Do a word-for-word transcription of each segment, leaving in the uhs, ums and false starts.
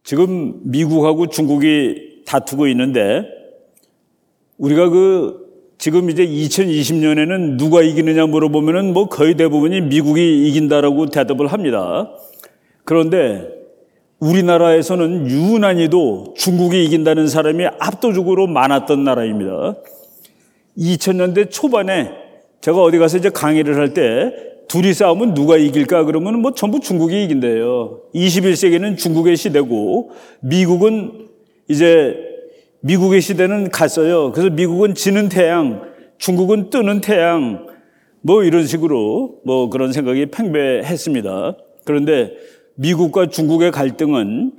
지금 미국하고 중국이 다투고 있는데 우리가 그 지금 이제 이천이십 년에는 누가 이기느냐 물어보면은 뭐 거의 대부분이 미국이 이긴다라고 대답을 합니다. 그런데 우리나라에서는 유난히도 중국이 이긴다는 사람이 압도적으로 많았던 나라입니다. 이천 년대 초반에 제가 어디 가서 이제 강의를 할 때 둘이 싸우면 누가 이길까 그러면 뭐 전부 중국이 이긴대요. 이십일 세기는 중국의 시대고 미국은 이제 미국의 시대는 갔어요. 그래서 미국은 지는 태양, 중국은 뜨는 태양, 뭐 이런 식으로 뭐 그런 생각이 팽배했습니다. 그런데 미국과 중국의 갈등은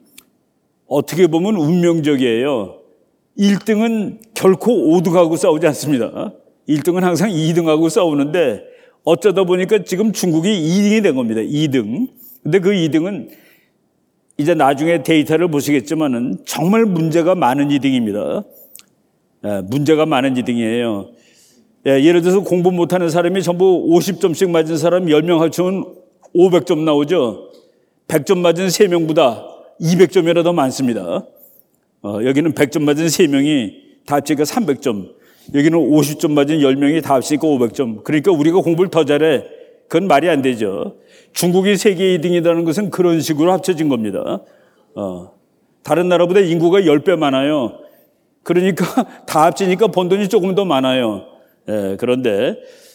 어떻게 보면 운명적이에요. 일 등은 결코 오 등하고 싸우지 않습니다. 일 등은 항상 이 등하고 싸우는데 어쩌다 보니까 지금 중국이 이 등이 된 겁니다. 이 등. 근데 그 이 등은 이제 나중에 데이터를 보시겠지만은 정말 문제가 많은 이 등입니다. 예, 문제가 많은 이 등이에요. 예, 예를 들어서 공부 못하는 사람이 전부 오십 점씩 맞은 사람 열 명 합치면 오백 점 나오죠. 백 점 맞은 세 명보다 이백 점이라 더 많습니다. 어, 여기는 백 점 맞은 세 명이 다 합치니까 삼백 점. 여기는 오십 점 맞은 열 명이 다 합치니까 오백 점. 그러니까 우리가 공부를 더 잘해. 그건 말이 안 되죠. 중국이 세계 이 등이라는 것은 그런 식으로 합쳐진 겁니다. 어, 다른 나라보다 인구가 십 배 많아요. 그러니까 다 합치니까 번 돈이 조금 더 많아요. 예, 그런데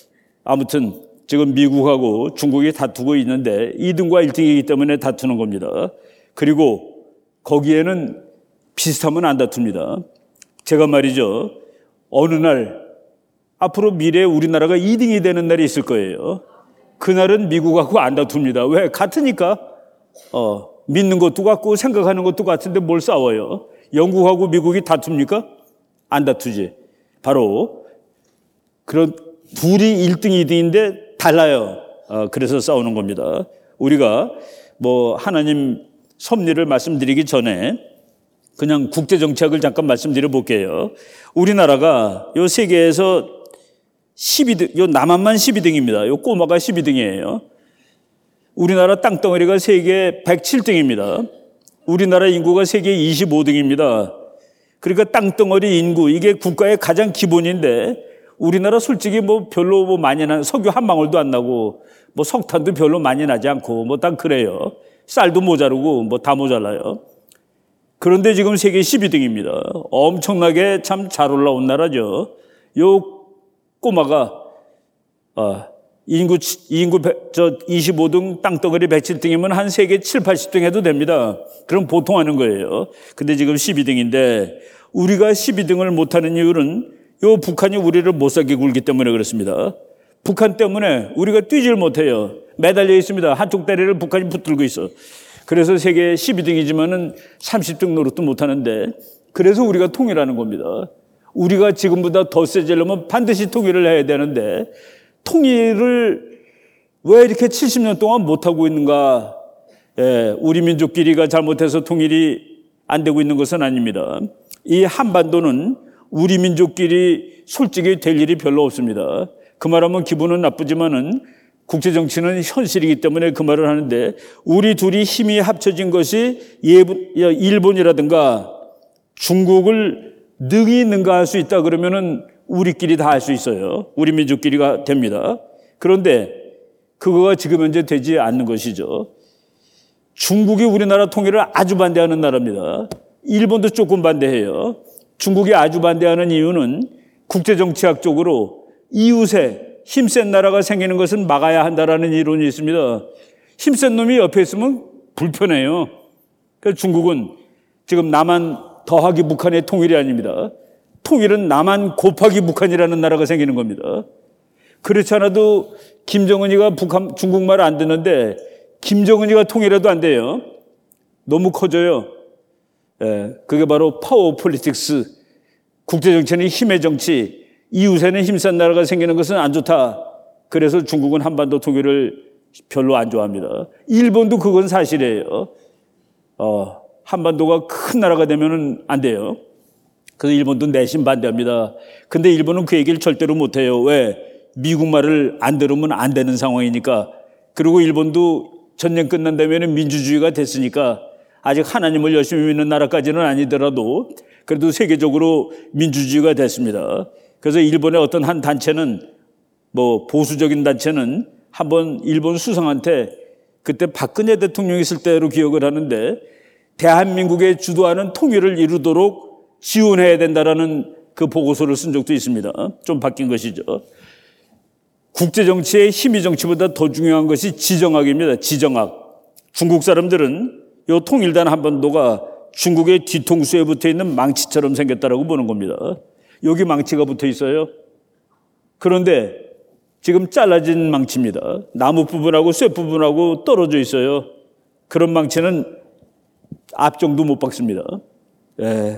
아무튼 지금 미국하고 중국이 다투고 있는데 이 등과 일 등이기 때문에 다투는 겁니다. 그리고 거기에는 비슷하면 안 다툽니다. 제가 말이죠. 어느 날 앞으로 미래에 우리나라가 이 등이 되는 날이 있을 거예요. 그날은 미국하고 안 다툽니다. 왜? 같으니까. 어, 믿는 것도 같고 생각하는 것도 같은데 뭘 싸워요? 영국하고 미국이 다툽니까? 안 다투지. 바로 그런 둘이 일 등, 이 등인데 달라요. 어, 그래서 싸우는 겁니다. 우리가 뭐 하나님 섭리를 말씀드리기 전에 그냥 국제정치학을 잠깐 말씀드려 볼게요. 우리나라가 요 세계에서 십이 등, 요 남한만 십이 등입니다. 요 꼬마가 십이 등이에요. 우리나라 땅덩어리가 세계 백칠 등입니다. 우리나라 인구가 세계 이십오 등입니다. 그러니까 땅덩어리 인구, 이게 국가의 가장 기본인데 우리나라 솔직히 뭐 별로 뭐 많이 나, 석유 한 방울도 안 나고 뭐 석탄도 별로 많이 나지 않고 뭐 딱 그래요. 쌀도 모자르고 뭐 다 모자라요. 그런데 지금 세계 십이 등입니다. 엄청나게 참 잘 올라온 나라죠. 요 꼬마가 어, 인구 인구 저 이십오 등 땅덩어리 백칠 등이면 한 세계 칠, 팔십 등 해도 됩니다. 그럼 보통 하는 거예요. 근데 지금 십이 등인데 우리가 십이 등을 못 하는 이유는 요 북한이 우리를 못 살게 굴기 때문에 그렇습니다. 북한 때문에 우리가 뛰질 못해요. 매달려 있습니다. 한쪽 다리를 북한이 붙들고 있어. 그래서 세계 십이 등이지만은 삼십 등 노릇도 못 하는데 그래서 우리가 통일하는 겁니다. 우리가 지금보다 더 세지려면 반드시 통일을 해야 되는데 통일을 왜 이렇게 칠십 년 동안 못하고 있는가? 예, 우리 민족끼리가 잘못해서 통일이 안 되고 있는 것은 아닙니다. 이 한반도는 우리 민족끼리 솔직히 될 일이 별로 없습니다. 그 말하면 기분은 나쁘지만은 국제정치는 현실이기 때문에 그 말을 하는데 우리 둘이 힘이 합쳐진 것이 일본이라든가 중국을 능히 능가할 수 있다 그러면은 우리끼리 다 할 수 있어요. 우리 민족끼리가 됩니다. 그런데 그거가 지금 현재 되지 않는 것이죠. 중국이 우리나라 통일을 아주 반대하는 나라입니다. 일본도 조금 반대해요. 중국이 아주 반대하는 이유는 국제정치학적으로 이웃에 힘센 나라가 생기는 것은 막아야 한다라는 이론이 있습니다. 힘센 놈이 옆에 있으면 불편해요. 그래서 중국은 지금 남한 더하기 북한의 통일이 아닙니다. 통일은 남한 곱하기 북한이라는 나라가 생기는 겁니다. 그렇지 않아도 김정은이가 북한, 중국말 안 듣는데 김정은이가 통일해도 안 돼요. 너무 커져요. 예, 그게 바로 파워 폴리틱스. 국제정치는 힘의 정치. 이웃에는 힘센 나라가 생기는 것은 안 좋다. 그래서 중국은 한반도 통일을 별로 안 좋아합니다. 일본도 그건 사실이에요. 어, 한반도가 큰 나라가 되면은 안 돼요. 그래서 일본도 내심 반대합니다. 근데 일본은 그 얘기를 절대로 못 해요. 왜? 미국 말을 안 들으면 안 되는 상황이니까. 그리고 일본도 전쟁 끝난 다음에는 민주주의가 됐으니까 아직 하나님을 열심히 믿는 나라까지는 아니더라도 그래도 세계적으로 민주주의가 됐습니다. 그래서 일본의 어떤 한 단체는 뭐 보수적인 단체는 한번 일본 수상한테 그때 박근혜 대통령이 있을 때로 기억을 하는데 대한민국의 주도하는 통일을 이루도록 지원해야 된다라는 그 보고서를 쓴 적도 있습니다. 좀 바뀐 것이죠. 국제정치의 힘이 정치보다 더 중요한 것이 지정학입니다. 지정학. 중국 사람들은 이 통일된 한반도가 중국의 뒤통수에 붙어 있는 망치처럼 생겼다라고 보는 겁니다. 여기 망치가 붙어 있어요. 그런데 지금 잘라진 망치입니다. 나무 부분하고 쇠 부분하고 떨어져 있어요. 그런 망치는 앞정도 못 박습니다. 예.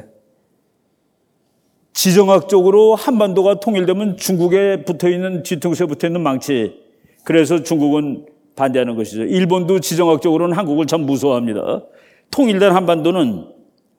지정학적으로 한반도가 통일되면 중국에 붙어있는 뒤통수에 붙어있는 망치, 그래서 중국은 반대하는 것이죠. 일본도 지정학적으로는 한국을 참 무서워합니다. 통일된 한반도는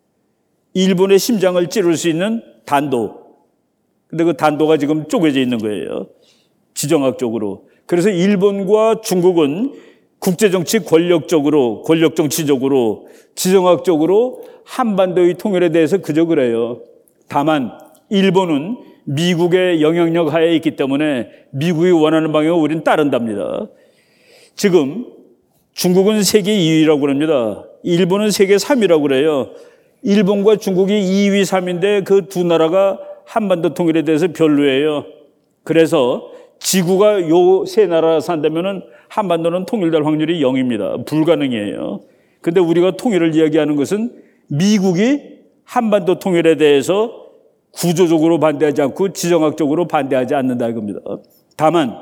일본의 심장을 찌를 수 있는 단도, 근데 그 단도가 지금 쪼개져 있는 거예요. 지정학적으로. 그래서 일본과 중국은 국제정치 권력적으로, 권력정치적으로, 지정학적으로 한반도의 통일에 대해서 그저 그래요. 다만 일본은 미국의 영향력 하에 있기 때문에 미국이 원하는 방향을 우리는 따른답니다. 지금 중국은 세계 이 위라고 합니다. 일본은 세계 삼 위라고 그래요. 일본과 중국이 이 위, 삼 위인데 그 두 나라가 한반도 통일에 대해서 별로예요. 그래서 지구가 요 세 나라 산다면은 한반도는 통일될 확률이 영입니다. 불가능이에요. 근데 우리가 통일을 이야기하는 것은 미국이 한반도 통일에 대해서 구조적으로 반대하지 않고 지정학적으로 반대하지 않는다 이겁니다. 다만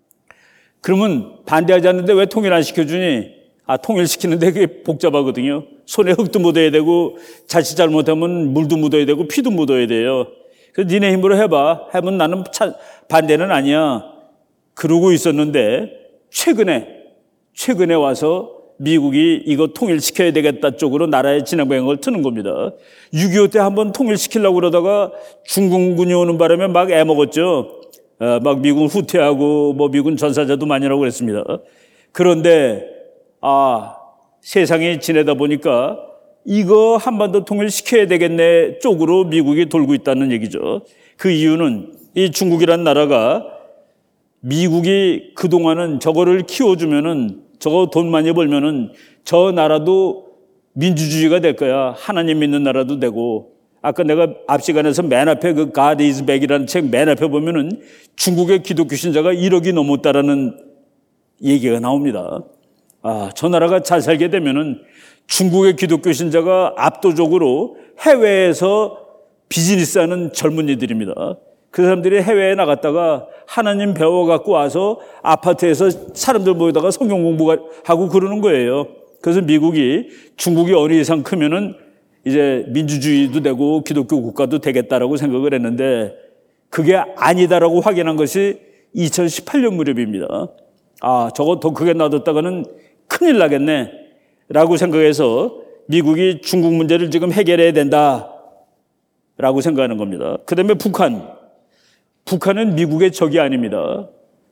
그러면 반대하지 않는데 왜 통일 안 시켜주니? 아, 통일시키는데 그게 복잡하거든요. 손에 흙도 묻어야 되고 자칫 잘못하면 물도 묻어야 되고 피도 묻어야 돼요. 그래서 니네 힘으로 해봐. 하면 나는 차, 반대는 아니야. 그러고 있었는데 최근에 최근에 와서 미국이 이거 통일시켜야 되겠다 쪽으로 나라의 진행 방향을 트는 겁니다. 육이오 때 한번 통일시키려고 그러다가 중공군이 오는 바람에 막 애먹었죠. 어, 막 미군 후퇴하고 뭐 미군 전사자도 많이 나오고 그랬습니다. 그런데 아, 세상이 지내다 보니까 이거 한반도 통일시켜야 되겠네 쪽으로 미국이 돌고 있다는 얘기죠. 그 이유는 이 중국이란 나라가 미국이 그동안은 저거를 키워주면은 저거 돈 많이 벌면은 저 나라도 민주주의가 될 거야. 하나님 믿는 나라도 되고. 아까 내가 앞 시간에서 맨 앞에 그 God is back이라는 책 맨 앞에 보면은 중국의 기독교 신자가 일억이 넘었다라는 얘기가 나옵니다. 아, 저 나라가 잘 살게 되면은 중국의 기독교 신자가 압도적으로 해외에서 비즈니스하는 젊은이들입니다. 그 사람들이 해외에 나갔다가 하나님 배워갖고 와서 아파트에서 사람들 모여다가 성경 공부하고 그러는 거예요. 그래서 미국이 중국이 어느 이상 크면은 이제 민주주의도 되고 기독교 국가도 되겠다라고 생각을 했는데 그게 아니다라고 확인한 것이 이천십팔 년 무렵입니다. 아, 저거 더 크게 놔뒀다가는 큰일 나겠네 라고 생각해서 미국이 중국 문제를 지금 해결해야 된다라고 생각하는 겁니다. 그 다음에 북한. 북한은 미국의 적이 아닙니다.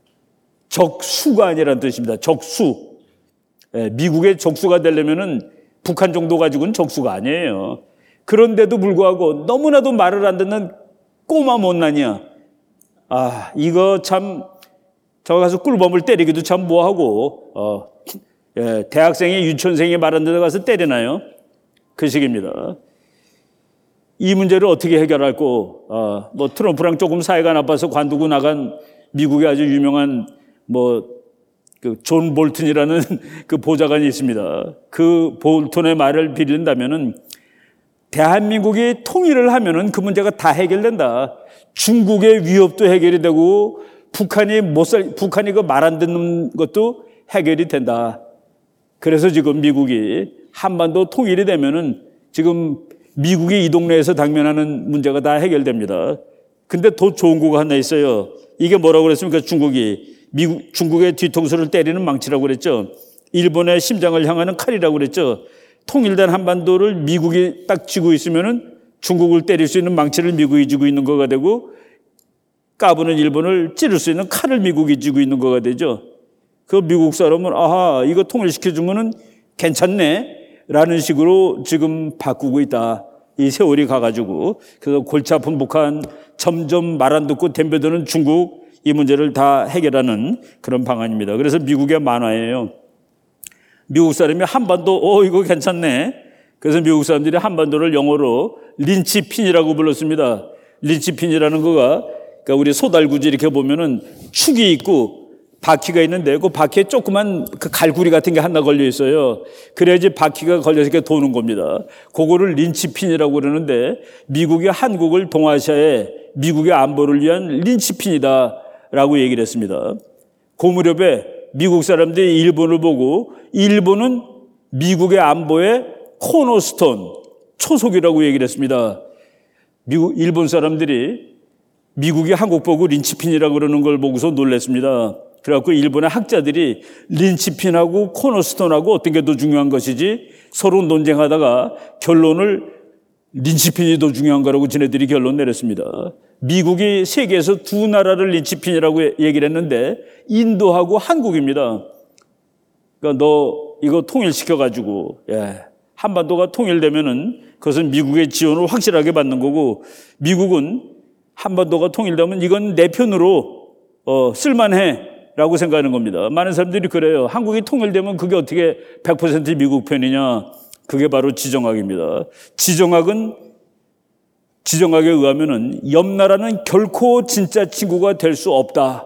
적수가 아니라는 뜻입니다. 적수. 미국의 적수가 되려면은 북한 정도 가지고는 적수가 아니에요. 그런데도 불구하고 너무나도 말을 안 듣는 꼬마 못난이야. 아, 이거 참, 저 가서 꿀범을 때리기도 참 뭐하고, 어, 예, 대학생이 유치원생이 말 안 듣는 가서 때리나요? 그 식입니다. 이 문제를 어떻게 해결할고, 어, 뭐 트럼프랑 조금 사이가 나빠서 관두고 나간 미국의 아주 유명한 뭐, 그 존 볼튼이라는 그 보좌관이 있습니다. 그 볼튼의 말을 빌린다면은 대한민국이 통일을 하면은 그 문제가 다 해결된다. 중국의 위협도 해결이 되고 북한이 못 살, 북한이 그 말 안 듣는 것도 해결이 된다. 그래서 지금 미국이 한반도 통일이 되면은 지금 미국이 이 동네에서 당면하는 문제가 다 해결됩니다. 근데 더 좋은 거가 하나 있어요. 이게 뭐라고 그랬습니까? 중국이. 미국, 중국의 뒤통수를 때리는 망치라고 그랬죠. 일본의 심장을 향하는 칼이라고 그랬죠. 통일된 한반도를 미국이 딱 쥐고 있으면은 중국을 때릴 수 있는 망치를 미국이 쥐고 있는 거가 되고 까부는 일본을 찌를 수 있는 칼을 미국이 쥐고 있는 거가 되죠. 그 미국 사람은 아하, 이거 통일시켜주면은 괜찮네 라는 식으로 지금 바꾸고 있다. 이 세월이 가가지고. 그래서 골치 아픈 북한, 점점 말 안 듣고 덤벼드는 중국, 이 문제를 다 해결하는 그런 방안입니다. 그래서 미국의 만화예요. 미국 사람이 한반도, 어, 이거 괜찮네. 그래서 미국 사람들이 한반도를 영어로 린치핀이라고 불렀습니다. 린치핀이라는 거가, 그러니까 우리 소달구지 이렇게 보면은 축이 있고 바퀴가 있는데 그 바퀴에 조그만 그 갈구리 같은 게 하나 걸려 있어요. 그래야지 바퀴가 걸려서 이렇게 도는 겁니다. 그거를 린치핀이라고 그러는데 미국이 한국을 동아시아에 미국의 안보를 위한 린치핀이다라고 얘기를 했습니다. 그 무렵에 미국 사람들이 일본을 보고 일본은 미국의 안보의 코너스톤, 초석이라고 얘기를 했습니다. 미국, 일본 사람들이 미국이 한국 보고 린치핀이라고 그러는 걸 보고서 놀랐습니다. 그래갖고 일본의 학자들이 린치핀하고 코너스톤하고 어떤 게 더 중요한 것이지 서로 논쟁하다가 결론을 린치핀이 더 중요한 거라고 지네들이 결론 내렸습니다. 미국이 세계에서 두 나라를 린치핀이라고 얘기를 했는데 인도하고 한국입니다. 그러니까 너 이거 통일시켜가지고 예, 한반도가 통일되면은 그것은 미국의 지원을 확실하게 받는 거고 미국은 한반도가 통일되면 이건 내 편으로 어, 쓸만해 라고 생각하는 겁니다. 많은 사람들이 그래요. 한국이 통일되면 그게 어떻게 백 퍼센트 미국 편이냐. 그게 바로 지정학입니다. 지정학은 지정학에 의하면은 옆 나라는 결코 진짜 친구가 될 수 없다.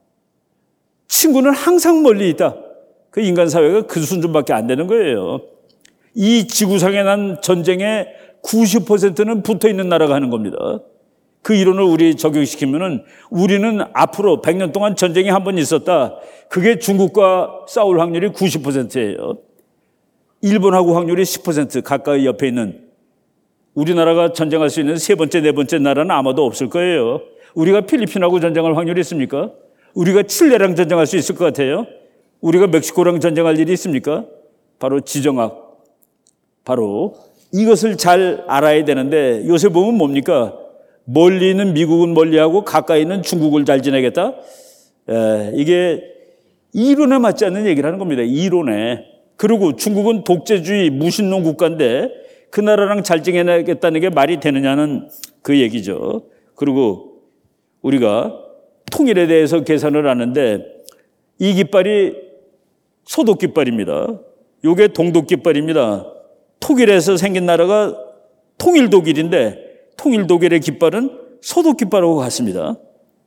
친구는 항상 멀리 있다. 그 인간 사회가 그 수준밖에 안 되는 거예요. 이 지구상에 난 전쟁의 구십 퍼센트는 붙어 있는 나라가 하는 겁니다. 그 이론을 우리 적용시키면은 우리는 앞으로 백 년 동안 전쟁이 한 번 있었다. 그게 중국과 싸울 확률이 구십 퍼센트예요. 일본하고 확률이 십 퍼센트 가까이 옆에 있는 우리나라가 전쟁할 수 있는 세 번째, 네 번째 나라는 아마도 없을 거예요. 우리가 필리핀하고 전쟁할 확률이 있습니까? 우리가 칠레랑 전쟁할 수 있을 것 같아요? 우리가 멕시코랑 전쟁할 일이 있습니까? 바로 지정학. 바로 이것을 잘 알아야 되는데 요새 보면 뭡니까? 멀리 있는 미국은 멀리하고 가까이 있는 중국을 잘 지내겠다? 에, 이게 이론에 맞지 않는 얘기를 하는 겁니다. 이론에. 그리고 중국은 독재주의 무신론 국가인데 그 나라랑 잘 지내겠다는 게 말이 되느냐는 그 얘기죠. 그리고 우리가 통일에 대해서 계산을 하는데 이 깃발이 소독 깃발입니다. 이게 동독 깃발입니다. 독일에서 생긴 나라가 통일 독일인데 통일 독일의 깃발은 소독 깃발하고 같습니다.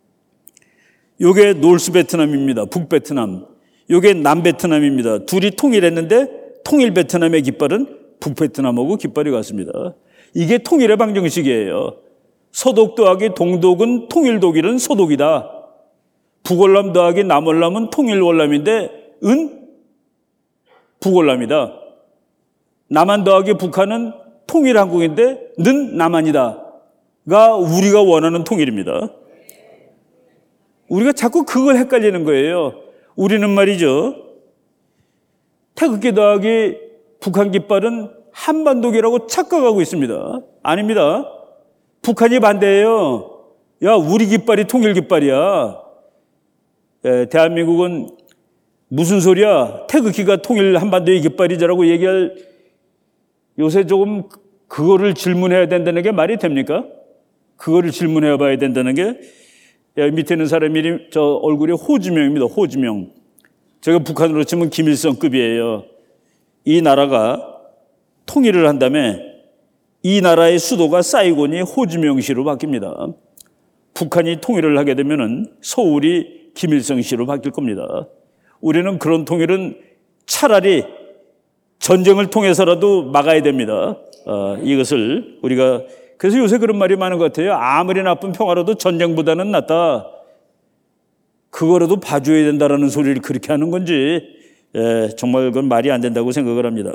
이게 노스 베트남입니다. 북 베트남. 이게 남 베트남입니다. 둘이 통일했는데 통일 베트남의 깃발은 북 베트남하고 깃발이 같습니다. 이게 통일의 방정식이에요. 소독 더하기 동독은 통일 독일은 소독이다. 북월남 더하기 남월남은 통일 월남인데 은 북월남이다. 남한 더하기 북한은 통일 한국인데 는 남한이다가 우리가 원하는 통일입니다. 우리가 자꾸 그걸 헷갈리는 거예요. 우리는 말이죠. 태극기 더하기 북한 깃발은 한반도기라고 착각하고 있습니다. 아닙니다. 북한이 반대예요. 야, 우리 깃발이 통일 깃발이야. 에, 대한민국은 무슨 소리야? 태극기가 통일 한반도의 깃발이자라고 얘기할 요새 조금 그거를 질문해야 된다는 게 말이 됩니까? 그거를 질문해 봐야 된다는 게 밑에 있는 사람 이름 저 얼굴이 호주명입니다. 호주명. 제가 북한으로 치면 김일성급이에요. 이 나라가 통일을 한 다음에 이 나라의 수도가 사이곤이 호주명시로 바뀝니다. 북한이 통일을 하게 되면은 서울이 김일성시로 바뀔 겁니다. 우리는 그런 통일은 차라리 전쟁을 통해서라도 막아야 됩니다. 어, 이것을 우리가 그래서 요새 그런 말이 많은 것 같아요. 아무리 나쁜 평화라도 전쟁보다는 낫다. 그거라도 봐줘야 된다라는 소리를 그렇게 하는 건지 예, 정말 그건 말이 안 된다고 생각을 합니다.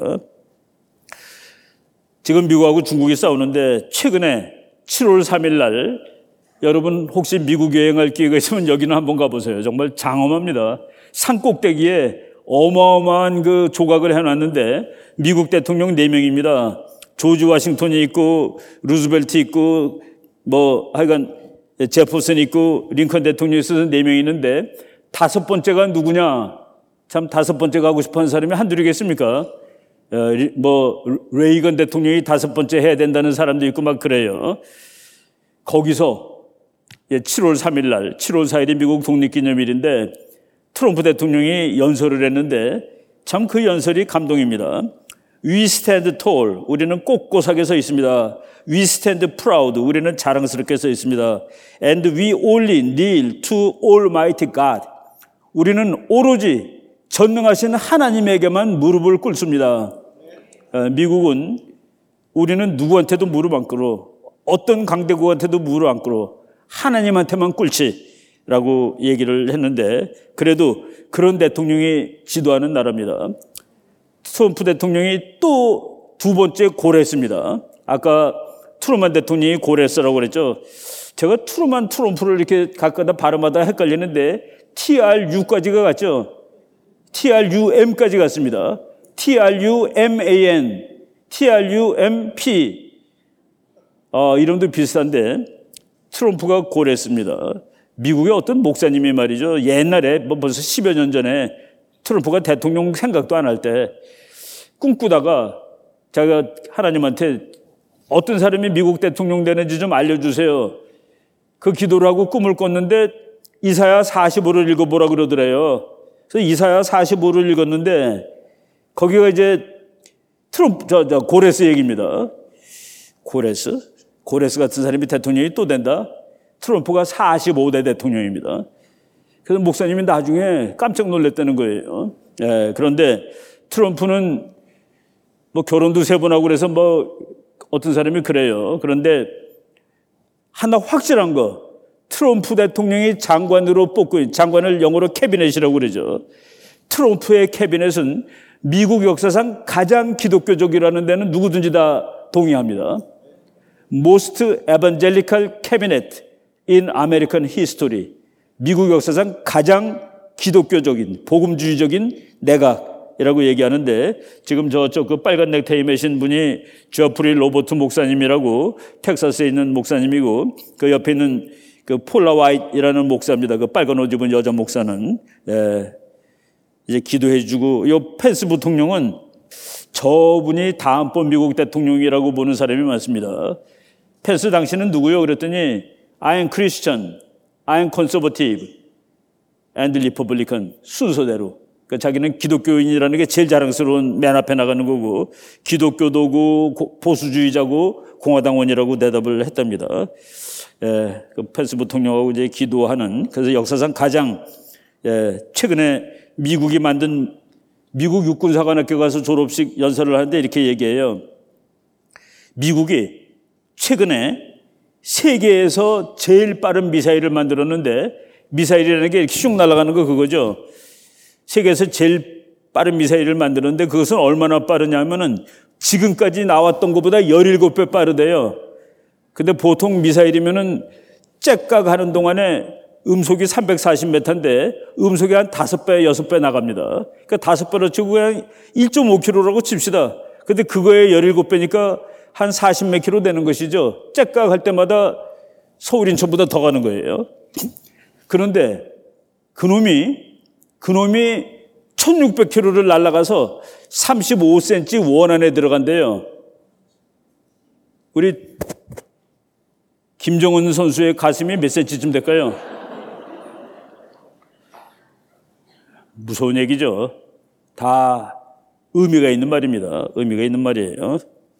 지금 미국하고 중국이 싸우는데 최근에 칠월 삼일 날 여러분 혹시 미국 여행할 기회가 있으면 여기는 한번 가보세요. 정말 장엄합니다. 산 꼭대기에 어마어마한 그 조각을 해놨는데 미국 대통령 네 명입니다. 조지 워싱턴이 있고 루즈벨트 있고 뭐 하여간 제퍼슨 있고 링컨 대통령이 있어서 네 명이 있는데 다섯 번째가 누구냐? 참 다섯 번째가 하고 싶어하는 사람이 한둘이겠습니까? 뭐 레이건 대통령이 다섯 번째 해야 된다는 사람도 있고 막 그래요. 거기서 칠월 삼일 날, 칠월 사일이 미국 독립기념일인데 트럼프 대통령이 연설을 했는데 참 그 연설이 감동입니다. We stand tall. 우리는 꼿꼿하게 서 있습니다. We stand proud. 우리는 자랑스럽게 서 있습니다. And we only kneel to Almighty God. 우리는 오로지 전능하신 하나님에게만 무릎을 꿇습니다. 미국은 우리는 누구한테도 무릎 안 꿇어. 어떤 강대국한테도 무릎 안 꿇어. 하나님한테만 꿇지라고 얘기를 했는데 그래도 그런 대통령이 지도하는 나라입니다. 트럼프 대통령이 또 두 번째 고랬습니다. 아까 트루만 대통령이 고랬어라고 그랬죠. 제가 트루만 트럼프를 이렇게 가끔가다 발음하다 헷갈리는데 티알유까지가 갔죠. 티알유엠까지 갔습니다. 티알유엠에이엔, 티알유엠피 어, 이름도 비슷한데 트럼프가 고랬습니다. 미국의 어떤 목사님이 말이죠. 옛날에 뭐 벌써 십여 년 전에 트럼프가 대통령 생각도 안 할 때 꿈꾸다가 자기가 하나님한테 어떤 사람이 미국 대통령 되는지 좀 알려주세요. 그 기도를 하고 꿈을 꿨는데 이사야 사십오를 읽어보라 그러더래요. 그래서 이사야 사십오를 읽었는데 거기가 이제 트럼프, 저, 저 고레스 얘기입니다. 고레스? 고레스 같은 사람이 대통령이 또 된다? 트럼프가 사십오 대 대통령입니다. 그래서 목사님이 나중에 깜짝 놀랐다는 거예요. 예, 그런데 트럼프는 뭐 결혼도 세 번 하고 그래서 뭐 어떤 사람이 그래요. 그런데 하나 확실한 거, 트럼프 대통령이 장관으로 뽑고, 장관을 영어로 캐비넷이라고 그러죠. 트럼프의 캐비넷은 미국 역사상 가장 기독교적이라는 데는 누구든지 다 동의합니다. Most Evangelical Cabinet in American History. 미국 역사상 가장 기독교적인, 복음주의적인 내각이라고 얘기하는데 지금 저쪽 그 빨간 넥타이 매신 분이 저프리 로버트 목사님이라고 텍사스에 있는 목사님이고 그 옆에 있는 그 폴라 화이트이라는 목사입니다. 그 빨간 옷 입은 여자 목사는. 예, 이제 기도해주고 요 펜스 부통령은 저분이 다음번 미국 대통령이라고 보는 사람이 많습니다. 펜스 당신은 누구요? 그랬더니 I am Christian, I am conservative and Republican 순서대로. 그러니까 자기는 기독교인이라는 게 제일 자랑스러운 맨 앞에 나가는 거고 기독교도고 보수주의자고 공화당원이라고 대답을 했답니다. 예, 그 펜스 부통령하고 이제 기도하는 그래서 역사상 가장 예, 최근에 미국이 만든 미국 육군사관학교 가서 졸업식 연설을 하는데 이렇게 얘기해요. 미국이 최근에 세계에서 제일 빠른 미사일을 만들었는데 미사일이라는 게 이렇게 슉 날아가는 거 그거죠. 세계에서 제일 빠른 미사일을 만드는데 그것은 얼마나 빠르냐면은 지금까지 나왔던 것보다 열일곱 배 빠르대요. 근데 보통 미사일이면은 째깍 하는 동안에 음속이 삼백사십 미터인데 음속이 한 다섯 배, 여섯 배 나갑니다. 그러니까 다섯 배로 치고 그냥 일 점 오 킬로미터라고 칩시다. 근데 그거에 열일곱 배니까 한 사십 몇 킬로 되는 것이죠. 째깍 할 때마다 서울 인천보다 더 가는 거예요. 그런데 그놈이 그놈이 천육백 킬로미터를 날아가서 삼십오 센티미터 원 안에 들어간대요. 우리 김정은 선수의 가슴이 몇 센치쯤 될까요? 무서운 얘기죠. 다 의미가 있는 말입니다. 의미가 있는 말이에요.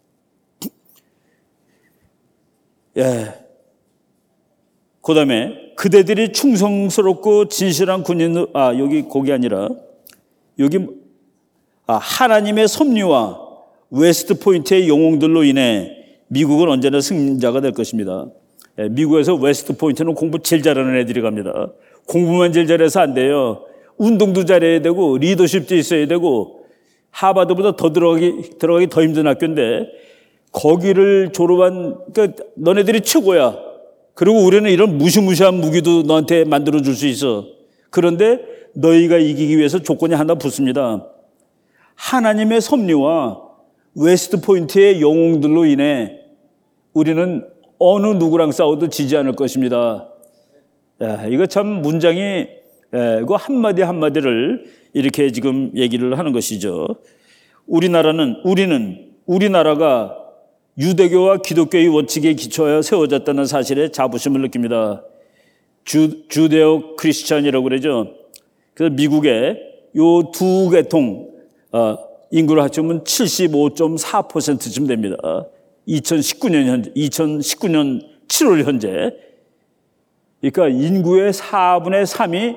예. 그 다음에 그대들이 충성스럽고 진실한 군인, 아, 여기 거기 아니라, 여기, 아, 하나님의 섭리와 웨스트 포인트의 영웅들로 인해 미국은 언제나 승자가 될 것입니다. 예, 미국에서 웨스트 포인트는 공부 제일 잘하는 애들이 갑니다. 공부만 제일 잘해서 안 돼요. 운동도 잘해야 되고, 리더십도 있어야 되고, 하버드보다 더 들어가기, 들어가기 더 힘든 학교인데, 거기를 졸업한, 그러니까 너네들이 최고야. 그리고 우리는 이런 무시무시한 무기도 너한테 만들어줄 수 있어. 그런데 너희가 이기기 위해서 조건이 하나 붙습니다. 하나님의 섭리와 웨스트 포인트의 영웅들로 인해 우리는 어느 누구랑 싸워도 지지 않을 것입니다. 야, 이거 참 문장이 그 한마디 한마디를 이렇게 지금 얘기를 하는 것이죠. 우리나라는, 우리는, 우리나라가 유대교와 기독교의 원칙에 기초하여 세워졌다는 사실에 자부심을 느낍니다. 주, 주데오 크리스찬이라고 그러죠. 그래서 미국의 요 두 계통, 어, 인구를 합치면 칠십오 점 사 퍼센트쯤 됩니다. 이천십구 년 현재, 이천십구 년 칠월 현재. 그러니까 인구의 사분의 삼이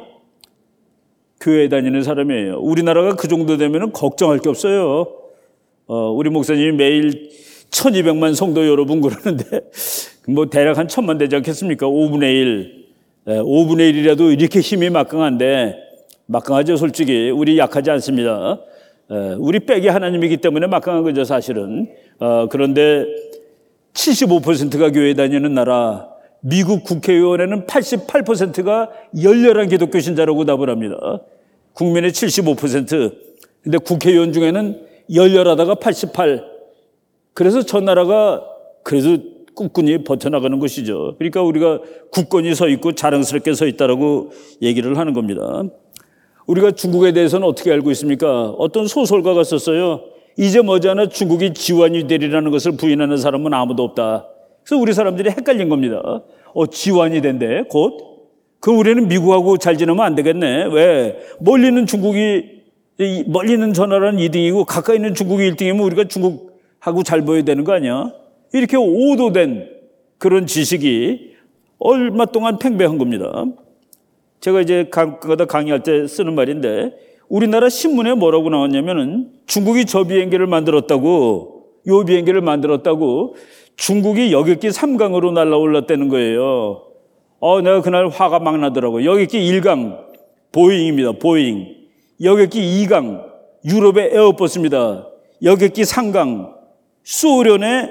교회 다니는 사람이에요. 우리나라가 그 정도 되면 걱정할 게 없어요. 어, 우리 목사님이 매일 천이백만 성도 여러분 그러는데, 뭐 대략 한 천만 되지 않겠습니까? 오분의 일. 예, 오분의 일이라도 이렇게 힘이 막강한데, 막강하죠, 솔직히. 우리 약하지 않습니다. 예, 우리 백이 하나님이기 때문에 막강한 거죠, 사실은. 어, 그런데 칠십오 퍼센트가 교회 다니는 나라, 미국 국회의원에는 팔십팔 퍼센트가 열렬한 기독교 신자라고 답을 합니다. 국민의 칠십오 퍼센트. 근데 국회의원 중에는 열렬하다가 팔십팔. 그래서 저 나라가 그래서 꿋꿋이 버텨나가는 것이죠. 그러니까 우리가 굳건히 서 있고 자랑스럽게 서 있다라고 얘기를 하는 겁니다. 우리가 중국에 대해서는 어떻게 알고 있습니까? 어떤 소설가가 썼어요. 이제 머지않아 중국이 지환이 되리라는 것을 부인하는 사람은 아무도 없다. 그래서 우리 사람들이 헷갈린 겁니다. 어, 지환이 된대, 곧. 그럼 우리는 미국하고 잘 지내면 안 되겠네. 왜? 멀리 있는 중국이, 멀리 있는 저 나라는 이 등이고 가까이 있는 중국이 일 등이면 우리가 중국하고 잘 보여야 되는 거 아니야? 이렇게 오도된 그런 지식이 얼마 동안 팽배한 겁니다. 제가 이제 가끔가다 강의할 때 쓰는 말인데, 우리나라 신문에 뭐라고 나왔냐면은 중국이 저 비행기를 만들었다고, 요 비행기를 만들었다고 중국이 여객기 삼 강으로 날아올랐다는 거예요. 어, 내가 그날 화가 막 나더라고요. 여객기 일 강, 보잉입니다. 보잉. 여객기 이 강, 유럽의 에어버스입니다. 여객기 삼 강, 소련의,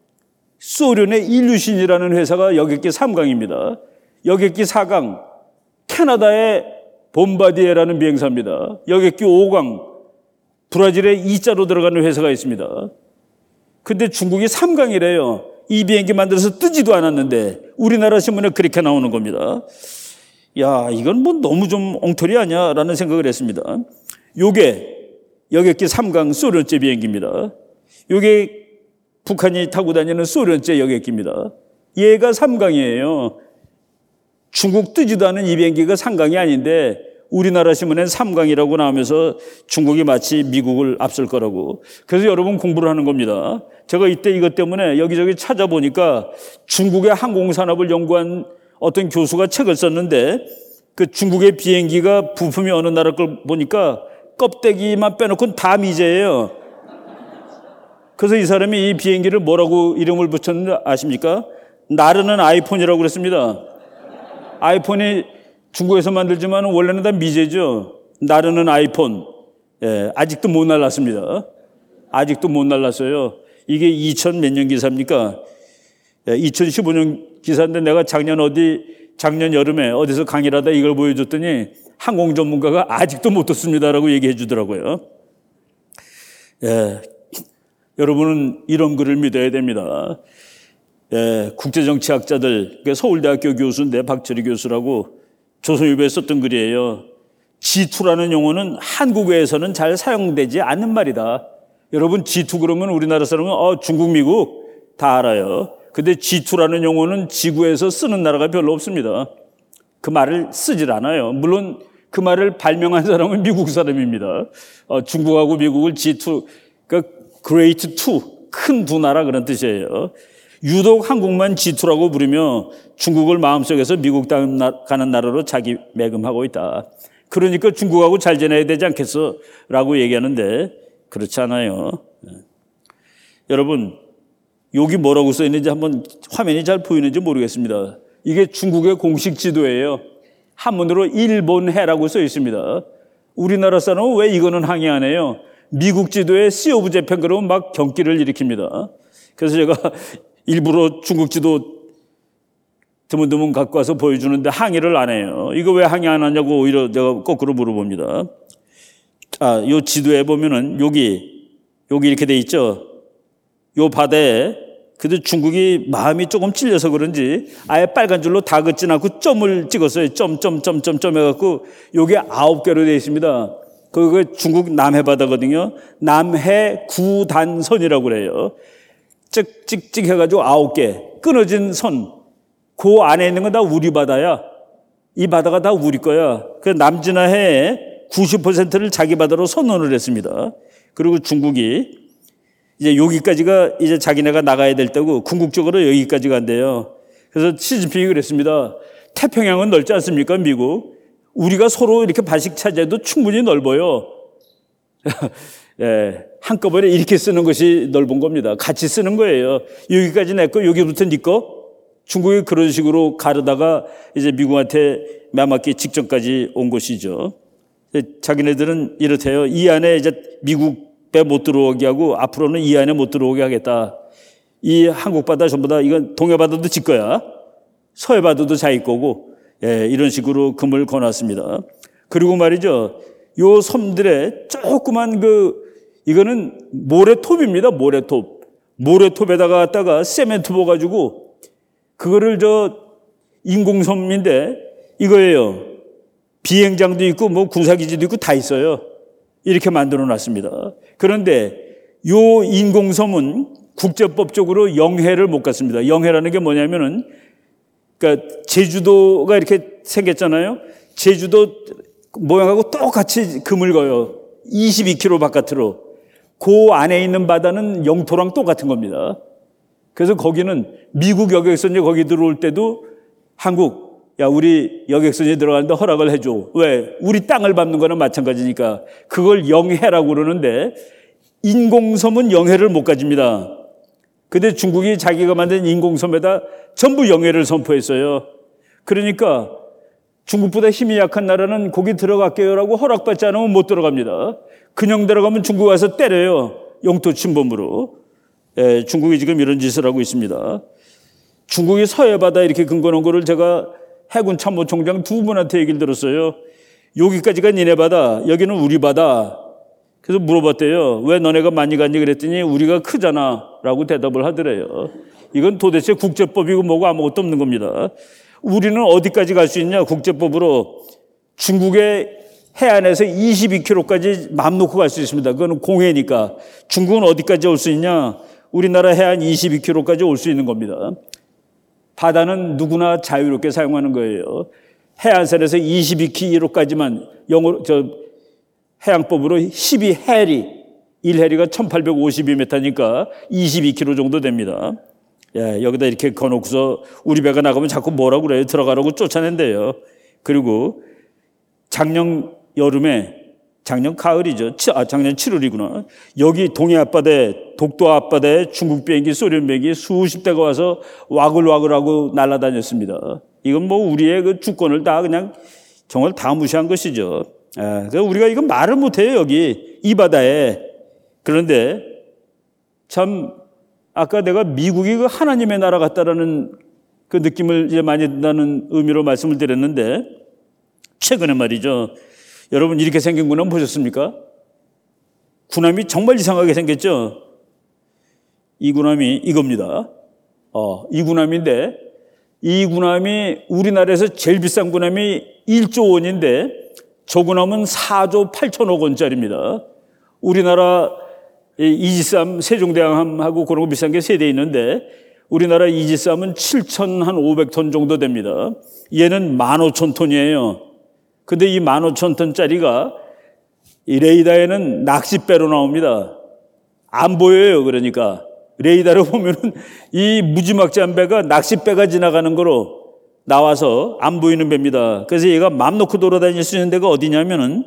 소련의 일류신이라는 회사가 여객기 삼 강입니다. 여객기 사 강, 캐나다의 봄바디에라는 비행사입니다. 여객기 오 강, 브라질의 이자로 들어가는 회사가 있습니다. 근데 중국이 삼 강이래요. 이 비행기 만들어서 뜨지도 않았는데 우리나라 신문에 그렇게 나오는 겁니다. 야, 이건 뭐 너무 좀 엉터리 아니야? 라는 생각을 했습니다. 요게 여객기 삼 강 소련제 비행기입니다. 요게 북한이 타고 다니는 소련제 여객기입니다. 얘가 삼 강이에요. 중국 뜨지도 않은 이 비행기가 삼 강이 아닌데 우리나라 신문엔 삼 강이라고 나오면서 중국이 마치 미국을 앞설 거라고. 그래서 여러분 공부를 하는 겁니다. 제가 이때 이것 때문에 여기저기 찾아보니까 중국의 항공산업을 연구한 어떤 교수가 책을 썼는데 그 중국의 비행기가 부품이 어느 나라 걸 보니까 껍데기만 빼놓고는 다 미제예요. 그래서 이 사람이 이 비행기를 뭐라고 이름을 붙였는지 아십니까? 나르는 아이폰이라고 그랬습니다. 아이폰이 중국에서 만들지만 원래는 다 미제죠. 나르는 아이폰. 예, 아직도 못 날랐습니다. 아직도 못 날랐어요. 이게 이천 몇 년 기사입니까? 예, 이천십오 년 기사인데 내가 작년 어디, 작년 여름에 어디서 강의를 하다 이걸 보여줬더니 항공 전문가가 아직도 못 떴습니다라고 얘기해 주더라고요. 예, 여러분은 이런 글을 믿어야 됩니다. 예, 국제정치학자들, 서울대학교 교수인데 박철희 교수라고 조선일보에 썼던 글이에요. 지투라는 용어는 한국에서는 잘 사용되지 않는 말이다. 여러분 지투 그러면 우리나라 사람은 어, 중국, 미국 다 알아요. 근데 지투라는 용어는 지구에서 쓰는 나라가 별로 없습니다. 그 말을 쓰질 않아요. 물론 그 말을 발명한 사람은 미국 사람입니다. 어, 중국하고 미국을 지투, 그러니까 Great Two, 큰 두 나라 그런 뜻이에요. 유독 한국만 지투라고 부르며 중국을 마음속에서 미국 가는 나라로 자기 매금하고 있다. 그러니까 중국하고 잘 지내야 되지 않겠어? 라고 얘기하는데 그렇지 않아요. 여러분, 여기 뭐라고 써 있는지 한번 화면이 잘 보이는지 모르겠습니다. 이게 중국의 공식 지도예요. 한문으로 일본해라고 써 있습니다. 우리나라 사람은 왜 이거는 항의 안 해요? 미국 지도에 씨 오브 재팬 그러면 막 경기를 일으킵니다. 그래서 제가 일부러 중국 지도 드문드문 갖고 와서 보여주는데 항의를 안 해요. 이거 왜 항의 안 하냐고 오히려 제가 거꾸로 물어봅니다. 자, 요 지도에 보면은 여기, 여기 이렇게 돼 있죠? 요 바다에, 그래도 중국이 마음이 조금 찔려서 그런지 아예 빨간 줄로 다 긋지 않고 점을 찍었어요. 점, 점, 점, 점, 점 해갖고 요게 아홉 개로 돼 있습니다. 그 중국 남해 바다거든요. 남해 구단선이라고 그래요. 찍찍찍 해가지고 아홉 개 끊어진 선. 그 안에 있는 건 다 우리 바다야. 이 바다가 다 우리 거야. 그 남진해의 구십 퍼센트를 자기 바다로 선언을 했습니다. 그리고 중국이 이제 여기까지가 이제 자기네가 나가야 될 때고 궁극적으로 여기까지 간대요. 그래서 시진핑이 그랬습니다. 태평양은 넓지 않습니까, 미국? 우리가 서로 이렇게 발식 차지해도 충분히 넓어요. 예, 한꺼번에 이렇게 쓰는 것이 넓은 겁니다. 같이 쓰는 거예요. 여기까지 내 거, 여기부터 네 거. 중국이 그런 식으로 가르다가 이제 미국한테 매맞기 직전까지 온 것이죠. 자기네들은 이렇대요. 이 안에 이제 미국 배 못 들어오게 하고 앞으로는 이 안에 못 들어오게 하겠다. 이 한국 바다 전부 다 이건 동해 바다도 지 거야. 서해 바다도 자기 거고. 예, 이런 식으로 금을 거놨습니다. 그리고 말이죠. 요 섬들에 조그만 그 이거는 모래톱입니다. 모래톱. 모래톱에다가 갖다가 세멘트 부어가지고 그거를 저 인공섬인데 이거예요. 비행장도 있고 뭐 군사기지도 있고 다 있어요. 이렇게 만들어 놨습니다. 그런데 요 인공섬은 국제법적으로 영해를 못 갖습니다. 영해라는 게 뭐냐면은 그러니까 제주도가 이렇게 생겼잖아요. 제주도 모양하고 똑같이 금을 거요. 이십이 킬로미터 바깥으로. 그 안에 있는 바다는 영토랑 똑같은 겁니다. 그래서 거기는 미국 여객선이 거기 들어올 때도 한국, 야, 우리 여객선이 들어가는데 허락을 해줘. 왜? 우리 땅을 밟는 거나 마찬가지니까. 그걸 영해라고 그러는데 인공섬은 영해를 못 가집니다. 근데 중국이 자기가 만든 인공섬에다 전부 영해를 선포했어요. 그러니까 중국보다 힘이 약한 나라는 거기 들어갈게요라고 허락받지 않으면 못 들어갑니다. 그냥 들어가면 중국 와서 때려요. 영토 침범으로. 예, 중국이 지금 이런 짓을 하고 있습니다. 중국이 서해 바다 이렇게 근거한 거를 제가 해군 참모총장 두 분한테 얘기를 들었어요. 여기까지가 니네 바다, 여기는 우리 바다. 그래서 물어봤대요. 왜 너네가 많이 갔니? 그랬더니 우리가 크잖아 라고 대답을 하더래요. 이건 도대체 국제법이고 뭐고 아무것도 없는 겁니다. 우리는 어디까지 갈 수 있냐? 국제법으로 중국의 해안에서 이십이 킬로미터까지 맘 놓고 갈 수 있습니다. 그건 공해니까. 중국은 어디까지 올 수 있냐? 우리나라 해안 이십이 킬로미터까지 올 수 있는 겁니다. 바다는 누구나 자유롭게 사용하는 거예요. 해안선에서 이십이 킬로미터까지만 영어로 저 해양법으로 십이 해리, 일 해리가 천팔백오십이 미터니까 이십이 킬로미터 정도 됩니다. 예, 여기다 이렇게 거놓고서 우리 배가 나가면 자꾸 뭐라고 그래요? 들어가라고 쫓아낸대요. 그리고 작년 여름에, 작년 가을이죠. 아, 작년 칠월이구나. 여기 동해 앞바다에, 독도 앞바다에 중국 비행기, 소련 비행기 수십 대가 와서 와글와글하고 날아다녔습니다. 이건 뭐 우리의 그 주권을 다 그냥 정말 다 무시한 것이죠. 예, 그래서 우리가 이건 말을 못해요, 여기. 이 바다에. 그런데 참, 아까 내가 미국이 그 하나님의 나라 같다라는 그 느낌을 이제 많이 든다는 의미로 말씀을 드렸는데, 최근에 말이죠. 여러분, 이렇게 생긴 군함 보셨습니까? 군함이 정말 이상하게 생겼죠? 이 군함이 이겁니다. 어, 이 군함인데, 이 군함이 우리나라에서 제일 비싼 군함이 일조 원인데, 저 군함은 사조 팔천억 원짜리입니다. 우리나라 이지삼 세종대왕함하고 그런 거 비싼 게 세 대 있는데 우리나라 이지삼은 칠천오백 톤 정도 됩니다. 얘는 만 오천 톤이에요. 근데 이 만 오천 톤짜리가 이 레이더에는 낚싯배로 나옵니다. 안 보여요. 그러니까 레이더를 보면은 이 무지막지한 배가 낚싯배가 지나가는 거로 나와서 안 보이는 배입니다. 그래서 얘가 맘 놓고 돌아다닐 수 있는 데가 어디냐면은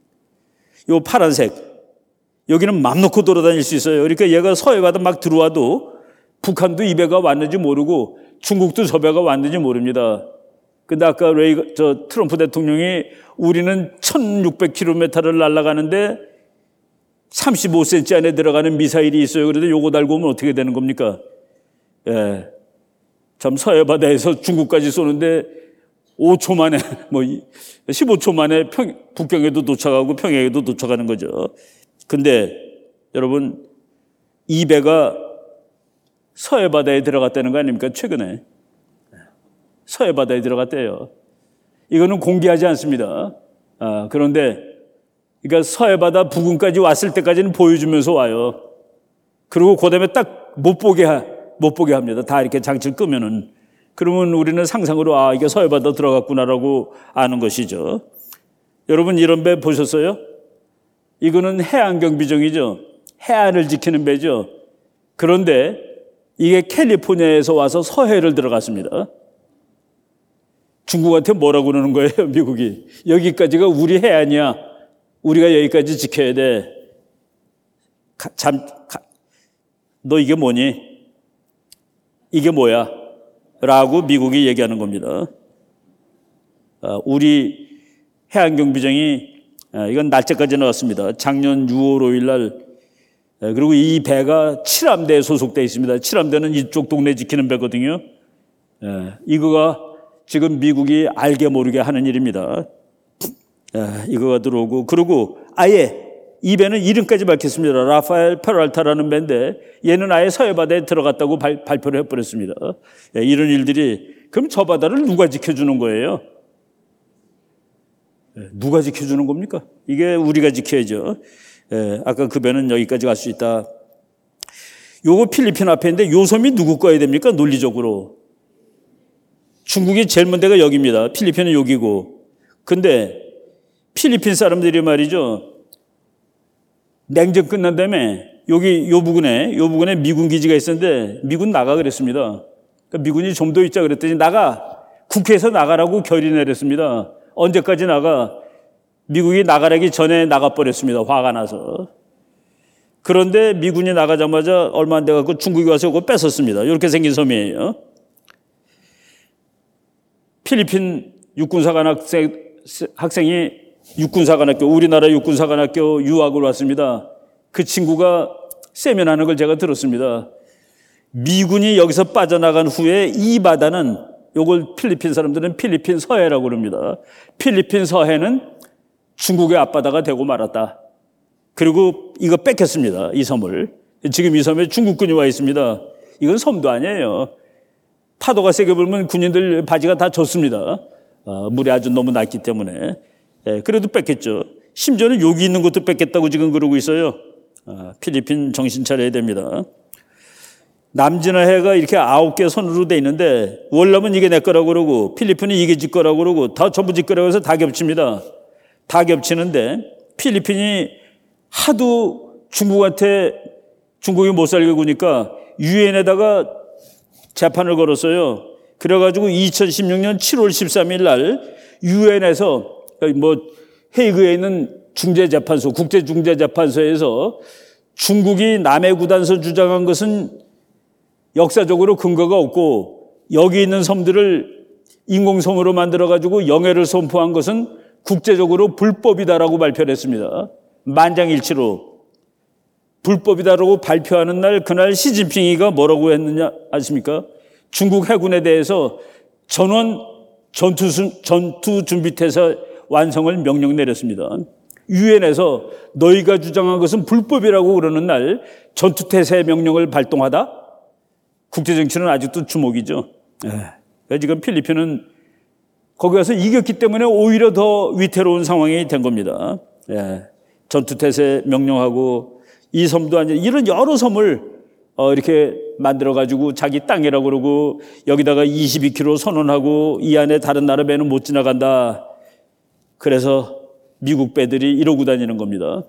요 파란색 여기는 맘 놓고 돌아다닐 수 있어요. 그러니까 얘가 서해 바다 막 들어와도 북한도 이 배가 왔는지 모르고 중국도 저 배가 왔는지 모릅니다. 근데 아까 레이, 저 트럼프 대통령이 우리는 천육백 킬로미터를 날아가는데 삼십오 센티미터 안에 들어가는 미사일이 있어요. 그런데 요거 달고 오면 어떻게 되는 겁니까? 예. 참 서해 바다에서 중국까지 쏘는데 오 초 만에, 뭐 십오 초 만에 평, 북경에도 도착하고 평양에도 도착하는 거죠. 근데 여러분 이 배가 서해 바다에 들어갔다는 거 아닙니까? 최근에 서해 바다에 들어갔대요. 이거는 공개하지 않습니다. 아, 그런데 그러니까 서해바다 부근까지 왔을 때까지는 보여주면서 와요. 그리고 그 다음에 딱 못 보게, 하, 못 보게 합니다. 다 이렇게 장치를 끄면은. 그러면 우리는 상상으로 아, 이게 서해바다 들어갔구나라고 아는 것이죠. 여러분 이런 배 보셨어요? 이거는 해안경비정이죠. 해안을 지키는 배죠. 그런데 이게 캘리포니아에서 와서 서해를 들어갔습니다. 중국한테 뭐라고 그러는 거예요, 미국이? 여기까지가 우리 해안이야. 우리가 여기까지 지켜야 돼. 가, 잠, 가, 너 이게 뭐니? 이게 뭐야? 라고 미국이 얘기하는 겁니다. 우리 해안경비정이 이건 날짜까지 나왔습니다. 작년 유월 오일 날. 그리고 이 배가 칠함대에 소속되어 있습니다. 칠함대는 이쪽 동네 지키는 배거든요. 이거가 지금 미국이 알게 모르게 하는 일입니다. 이거가 들어오고, 그리고 아예 이 배는 이름까지 밝혔습니다. 라파엘 페랄타라는 배인데 얘는 아예 서해바다에 들어갔다고 발, 발표를 해버렸습니다. 이런 일들이, 그럼 저 바다를 누가 지켜주는 거예요? 누가 지켜주는 겁니까? 이게 우리가 지켜야죠. 아까 그 배는 여기까지 갈 수 있다. 요거 필리핀 앞에인데 요 섬이 누구 거야 됩니까? 논리적으로. 중국이 제일 먼 데가 여기입니다. 필리핀은 여기고. 근데 필리핀 사람들이 말이죠. 냉전 끝난 다음에 여기 요 부근에 요 부근에 미군 기지가 있었는데 미군 나가 그랬습니다. 그러니까 미군이 좀 더 있자 그랬더니 나가. 국회에서 나가라고 결의 내렸습니다. 언제까지 나가? 미국이 나가라기 전에 나가버렸습니다. 화가 나서. 그런데 미군이 나가자마자 얼마 안 돼갖고 중국이 와서 그거 뺏었습니다. 이렇게 생긴 섬이에요. 필리핀 육군사관 학생, 학생이 육군사관학교, 우리나라 육군사관학교 유학을 왔습니다. 그 친구가 세면하는 걸 제가 들었습니다. 미군이 여기서 빠져나간 후에 이 바다는, 요걸 필리핀 사람들은 필리핀 서해라고 그럽니다. 필리핀 서해는 중국의 앞바다가 되고 말았다. 그리고 이거 뺏겼습니다. 이 섬을. 지금 이 섬에 중국군이 와 있습니다. 이건 섬도 아니에요. 파도가 세게 불면 군인들 바지가 다 젖습니다. 어, 물이 아주 너무 낮기 때문에. 예, 그래도 뺏겼죠. 심지어는 여기 있는 것도 뺏겠다고 지금 그러고 있어요. 어, 필리핀 정신 차려야 됩니다. 남진해가 이렇게 아홉 개 선으로 돼 있는데 월남은 이게 내 거라고 그러고 필리핀은 이게 지 거라고 그러고 다 전부 지 거라고 해서 다 겹칩니다. 다 겹치는데 필리핀이 하도 중국한테 중국이 못 살게 구니까 유엔에다가 재판을 걸었어요. 그래가지고 이천십육 년 칠월 십삼일 날 유엔에서 뭐 헤이그에 있는 중재재판소, 국제중재재판소에서 중국이 남해구단서 주장한 것은 역사적으로 근거가 없고 여기 있는 섬들을 인공섬으로 만들어가지고 영해를 선포한 것은 국제적으로 불법이다라고 발표를 했습니다. 만장일치로 불법이다라고 발표하는 날, 그날 시진핑이가 뭐라고 했느냐 아십니까? 중국 해군에 대해서 전원 전투, 전투 준비태세 완성을 명령 내렸습니다. 유엔에서 너희가 주장한 것은 불법이라고 그러는 날 전투태세 명령을 발동하다? 국제정치는 아직도 주목이죠. 에. 지금 필리핀은 거기 가서 이겼기 때문에 오히려 더 위태로운 상황이 된 겁니다. 예. 전투태세 명령하고 이 섬도 아니라 이런 여러 섬을 어 이렇게 만들어가지고 자기 땅이라고 그러고 여기다가 이십이 킬로미터 선언하고 이 안에 다른 나라 배는 못 지나간다. 그래서 미국 배들이 이러고 다니는 겁니다.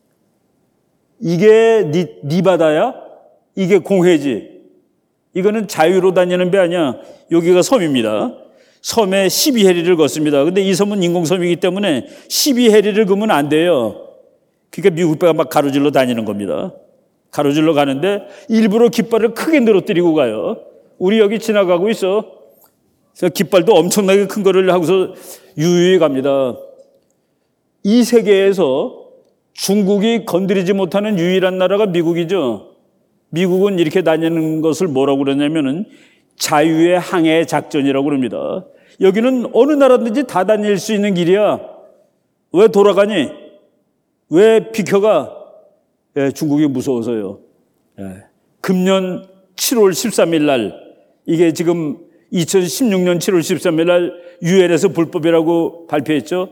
이게 네, 네 바다야? 이게 공해지. 이거는 자유로 다니는 배 아니야. 여기가 섬입니다. 섬에 십이 해리를 걷습니다. 근데 이 섬은 인공섬이기 때문에 십이 해리를 걷으면 안 돼요. 그러니까 미국 배가 막 가로질러 다니는 겁니다. 가로질러 가는데 일부러 깃발을 크게 늘어뜨리고 가요. 우리 여기 지나가고 있어. 그래서 깃발도 엄청나게 큰 거를 하고서 유유히 갑니다. 이 세계에서 중국이 건드리지 못하는 유일한 나라가 미국이죠. 미국은 이렇게 다니는 것을 뭐라고 그러냐면은 자유의 항해 작전이라고 그럽니다. 여기는 어느 나라든지 다 다닐 수 있는 길이야. 왜 돌아가니? 왜 비켜가? 예, 중국이 무서워서요. 예. 금년 칠월 십삼일 날, 이게 지금 이천십육 년 칠월 십삼일 날 유엔에서 불법이라고 발표했죠.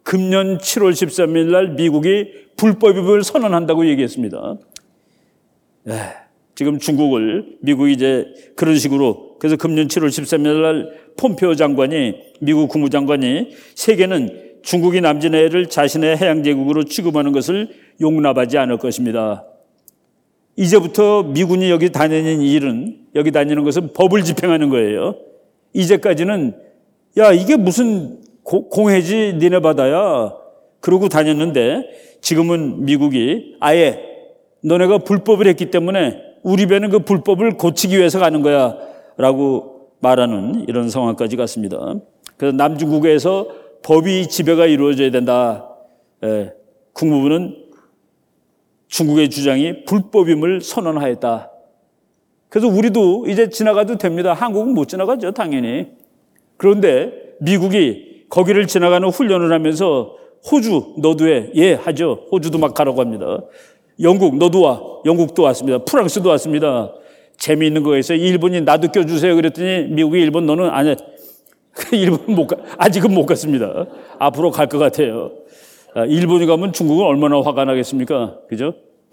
금년 칠월 십삼일 날 미국이 불법입을 선언한다고 얘기했습니다. 네, 지금 중국을 미국이 이제 그런 식으로, 그래서 금년 칠월 십삼일 날 폼페오 장관이, 미국 국무장관이 세계는 중국이 남진해를 자신의 해양 제국으로 취급하는 것을 용납하지 않을 것입니다. 이제부터 미군이 여기 다니는 일은, 여기 다니는 것은 법을 집행하는 거예요. 이제까지는 야, 이게 무슨 고, 공해지 니네 바다야 그러고 다녔는데, 지금은 미국이 아예 너네가 불법을 했기 때문에 우리 배는 그 불법을 고치기 위해서 가는 거야 라고 말하는 이런 상황까지 갔습니다. 그래서 남중국해에서 법이 지배가 이루어져야 된다. 예, 국무부는 중국의 주장이 불법임을 선언하였다. 그래서 우리도 이제 지나가도 됩니다. 한국은 못 지나가죠, 당연히. 그런데 미국이 거기를 지나가는 훈련을 하면서 호주 너도 해. 예, 하죠. 호주도 막 가라고 합니다. 영국 너도 와. 영국도 왔습니다. 프랑스도 왔습니다. 재미있는 거에서 일본이 나도 껴주세요 그랬더니 미국이 일본 너는 아니야. 일본 못 가, 아직은 못 갔습니다. 앞으로 갈 것 같아요. 일본이 가면 중국은 얼마나 화가 나겠습니까? 그죠?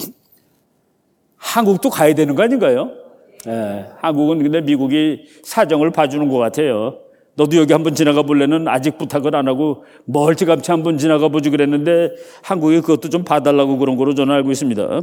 한국도 가야 되는 거 아닌가요? 예, 한국은 근데 미국이 사정을 봐주는 것 같아요. 너도 여기 한번 지나가 볼래는 아직 부탁을 안 하고 멀찌감치 한번 지나가 보지 그랬는데 한국이 그것도 좀 봐달라고 그런 거로 저는 알고 있습니다.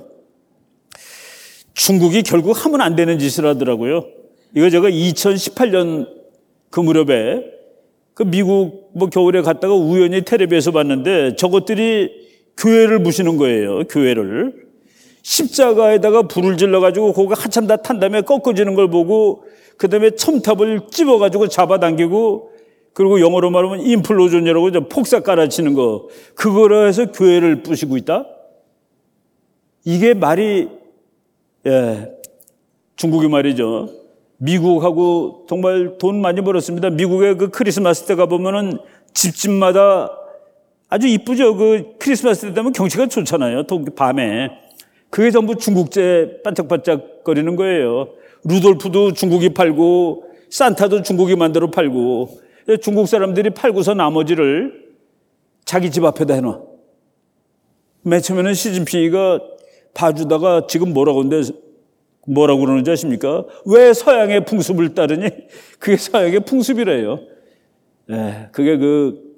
중국이 결국 하면 안 되는 짓을 하더라고요. 이거 제가 이천십팔 년 그 무렵에 그 미국 뭐 겨울에 갔다가 우연히 텔레비에서 봤는데 저것들이 교회를 부시는 거예요. 교회를. 십자가에다가 불을 질러가지고 거기 한참 다 탄 다음에 꺾어지는 걸 보고 그 다음에 첨탑을 찝어가지고 잡아당기고, 그리고 영어로 말하면 임플로전이라고 폭삭 깔아치는 거, 그거로 해서 교회를 부시고 있다? 이게 말이, 예, 중국이 말이죠. 미국하고 정말 돈 많이 벌었습니다. 미국의 그 크리스마스 때 가보면은 집집마다 아주 이쁘죠. 그 크리스마스 때 되면 경치가 좋잖아요. 또 밤에. 그게 전부 중국제 반짝반짝 거리는 거예요. 루돌프도 중국이 팔고 산타도 중국이 만들어 팔고, 중국 사람들이 팔고서 나머지를 자기 집 앞에다 해놔. 맨 처음에는 시진핑이가 봐주다가 지금 뭐라고 하는데 뭐라고 그러는지 아십니까? 왜 서양의 풍습을 따르니? 그게 서양의 풍습이래요. 네, 그게 그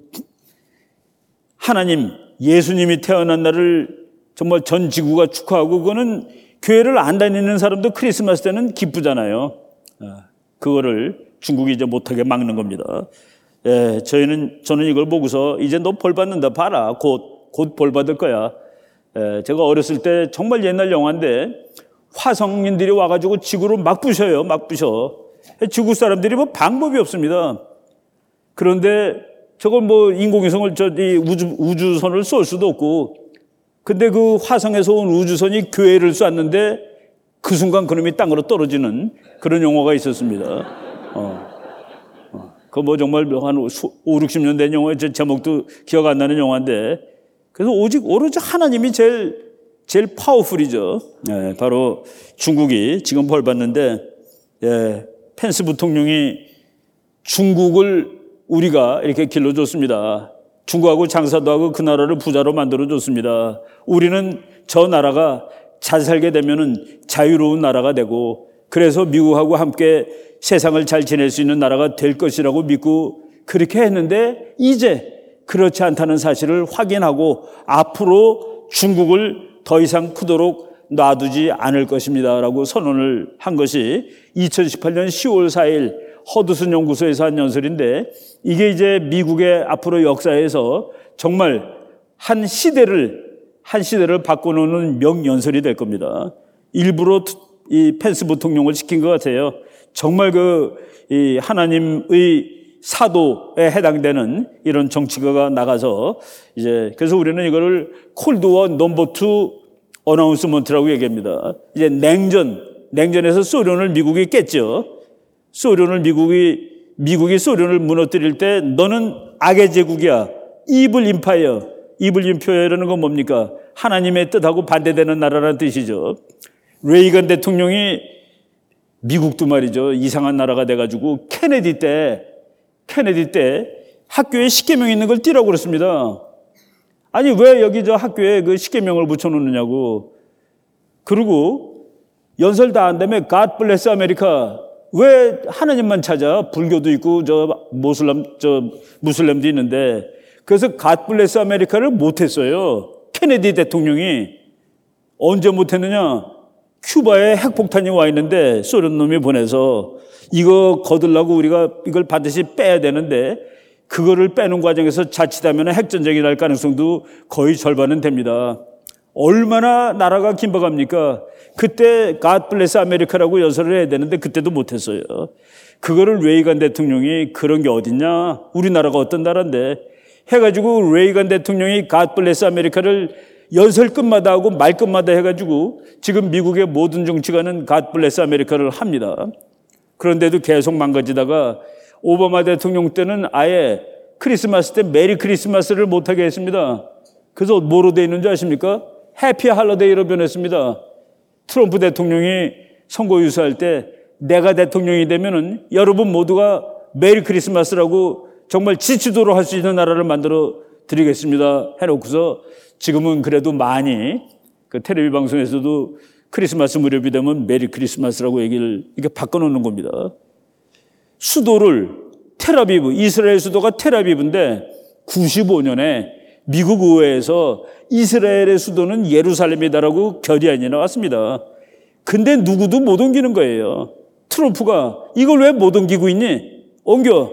하나님, 예수님이 태어난 날을 정말 전 지구가 축하하고, 그거는 교회를 안 다니는 사람도 크리스마스 때는 기쁘잖아요. 그거를 중국이 이제 못하게 막는 겁니다. 예, 저희는, 저는 이걸 보고서 이제 너 벌 받는다. 봐라. 곧, 곧 벌 받을 거야. 예, 제가 어렸을 때 정말 옛날 영화인데 화성인들이 와가지고 지구를 막 부셔요. 막 부셔. 지구 사람들이 뭐 방법이 없습니다. 그런데 저걸 뭐 인공위성을, 저, 이 우주, 우주선을 쏠 수도 없고, 근데 그 화성에서 온 우주선이 교회를 쐈는데 그 순간 그놈이 땅으로 떨어지는 그런 영화가 있었습니다. 어. 어. 그 뭐 정말 한 오, 육십 년 된 영화, 제 제목도 기억 안 나는 영화인데, 그래서 오직 오로지 하나님이 제일, 제일 파워풀이죠. 예, 바로 중국이 지금 벌 받는데, 예, 펜스 부통령이 중국을 우리가 이렇게 길러줬습니다. 중국하고 장사도 하고 그 나라를 부자로 만들어줬습니다. 우리는 저 나라가 잘 살게 되면은 자유로운 나라가 되고, 그래서 미국하고 함께 세상을 잘 지낼 수 있는 나라가 될 것이라고 믿고 그렇게 했는데, 이제 그렇지 않다는 사실을 확인하고 앞으로 중국을 더 이상 크도록 놔두지 않을 것입니다 라고 선언을 한 것이 이천십팔 년 시월 사일 허드슨 연구소에서 한 연설인데, 이게 이제 미국의 앞으로 역사에서 정말 한 시대를, 한 시대를 바꿔놓는 명연설이 될 겁니다. 일부러 이 펜스 부통령을 시킨 것 같아요. 정말 그, 이 하나님의 사도에 해당되는 이런 정치가가 나가서 이제, 그래서 우리는 이거를 콜드워 넘버 투 어나운스먼트라고 얘기합니다. 이제 냉전, 냉전에서 소련을 미국이 깼죠. 소련을 미국이, 미국이 소련을 무너뜨릴 때 너는 악의 제국이야. 이블 임파이어. 이블 임파이어라는 건 뭡니까? 하나님의 뜻하고 반대되는 나라라는 뜻이죠. 레이건 대통령이 미국도 말이죠. 이상한 나라가 돼가지고 케네디 때, 케네디 때 학교에 십계명 있는 걸 띄라고 그랬습니다. 아니 왜 여기 저 학교에 그 십계명을 붙여놓느냐고. 그리고 연설 다 한 다음에 God bless America. 왜 하나님만 찾아? 불교도 있고 저 모슬람 저 무슬림도 있는데. 그래서 God bless America를 못했어요. 케네디 대통령이. 언제 못했느냐? 큐바에 핵폭탄이 와 있는데 소련 놈이 보내서 이거 거들라고 우리가 이걸 반드시 빼야 되는데 그거를 빼는 과정에서 자칫하면 핵전쟁이 날 가능성도 거의 절반은 됩니다. 얼마나 나라가 긴박합니까? 그때 God bless America라고 연설을 해야 되는데 그때도 못했어요. 그거를 레이간 대통령이 그런 게 어딨냐? 우리나라가 어떤 나라인데 해가지고 레이간 대통령이 God bless America를 연설 끝마다 하고 말 끝마다 해가지고 지금 미국의 모든 정치가는 God bless America를 합니다. 그런데도 계속 망가지다가 오바마 대통령 때는 아예 크리스마스 때 메리 크리스마스를 못하게 했습니다. 그래서 뭐로 돼 있는 줄 아십니까? 해피 할러데이로 변했습니다. 트럼프 대통령이 선거 유세할 때 내가 대통령이 되면은 여러분 모두가 메리 크리스마스라고 정말 지치도록 할 수 있는 나라를 만들어 드리겠습니다 해놓고서 지금은 그래도 많이 그 텔레비 방송에서도 크리스마스 무렵이 되면 메리 크리스마스라고 얘기를 이렇게 바꿔놓는 겁니다. 수도를 텔아비브, 이스라엘 수도가 텔아비브인데 구십오 년에 미국 의회에서 이스라엘의 수도는 예루살렘이다라고 결의안이 나왔습니다. 근데 누구도 못 옮기는 거예요. 트럼프가 이걸 왜 못 옮기고 있니? 옮겨.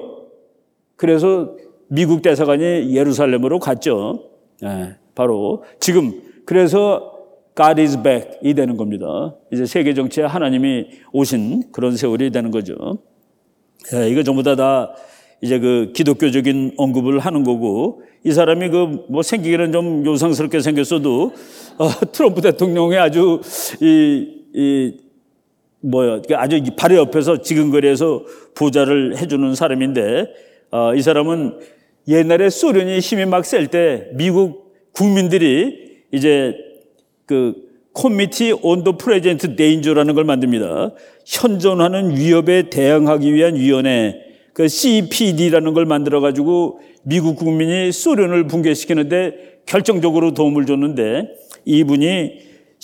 그래서 미국 대사관이 예루살렘으로 갔죠. 네, 바로 지금 그래서 God is back 이 되는 겁니다. 이제 세계 정치에 하나님이 오신 그런 세월이 되는 거죠. 네, 이거 전부 다, 다 이제 그 기독교적인 언급을 하는 거고 이 사람이 그 뭐 생기기는 좀 요상스럽게 생겼어도 어, 트럼프 대통령의 아주 이, 이 뭐야 아주 바로 옆에서 지근거리에서 보좌를 해주는 사람인데 어, 이 사람은 옛날에 소련이 힘이 막 셀 때 미국 국민들이 이제 그 Committee on the Present Danger라는 걸 만듭니다. 현존하는 위협에 대응하기 위한 위원회, 그 씨피디라는 걸 만들어 가지고 미국 국민이 소련을 붕괴시키는데 결정적으로 도움을 줬는데 이분이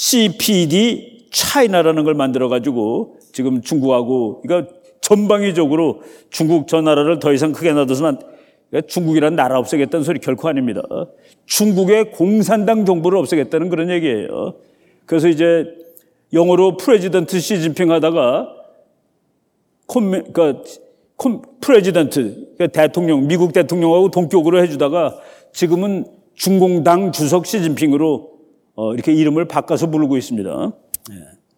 씨피디 차이나라는 걸 만들어 가지고 지금 중국하고 그러니까 전방위적으로 중국 저 나라를 더 이상 크게 놔둬서는 중국이라는 나라 없애겠다는 소리 결코 아닙니다. 중국의 공산당 정부를 없애겠다는 그런 얘기예요. 그래서 이제 영어로 프레지던트 시진핑 하다가 콤, 그러니까 콤, 프레지던트, 그러니까 대통령, 미국 대통령하고 동격으로 해주다가 지금은 중공당 주석 시진핑으로 어, 이렇게 이름을 바꿔서 부르고 있습니다. 예.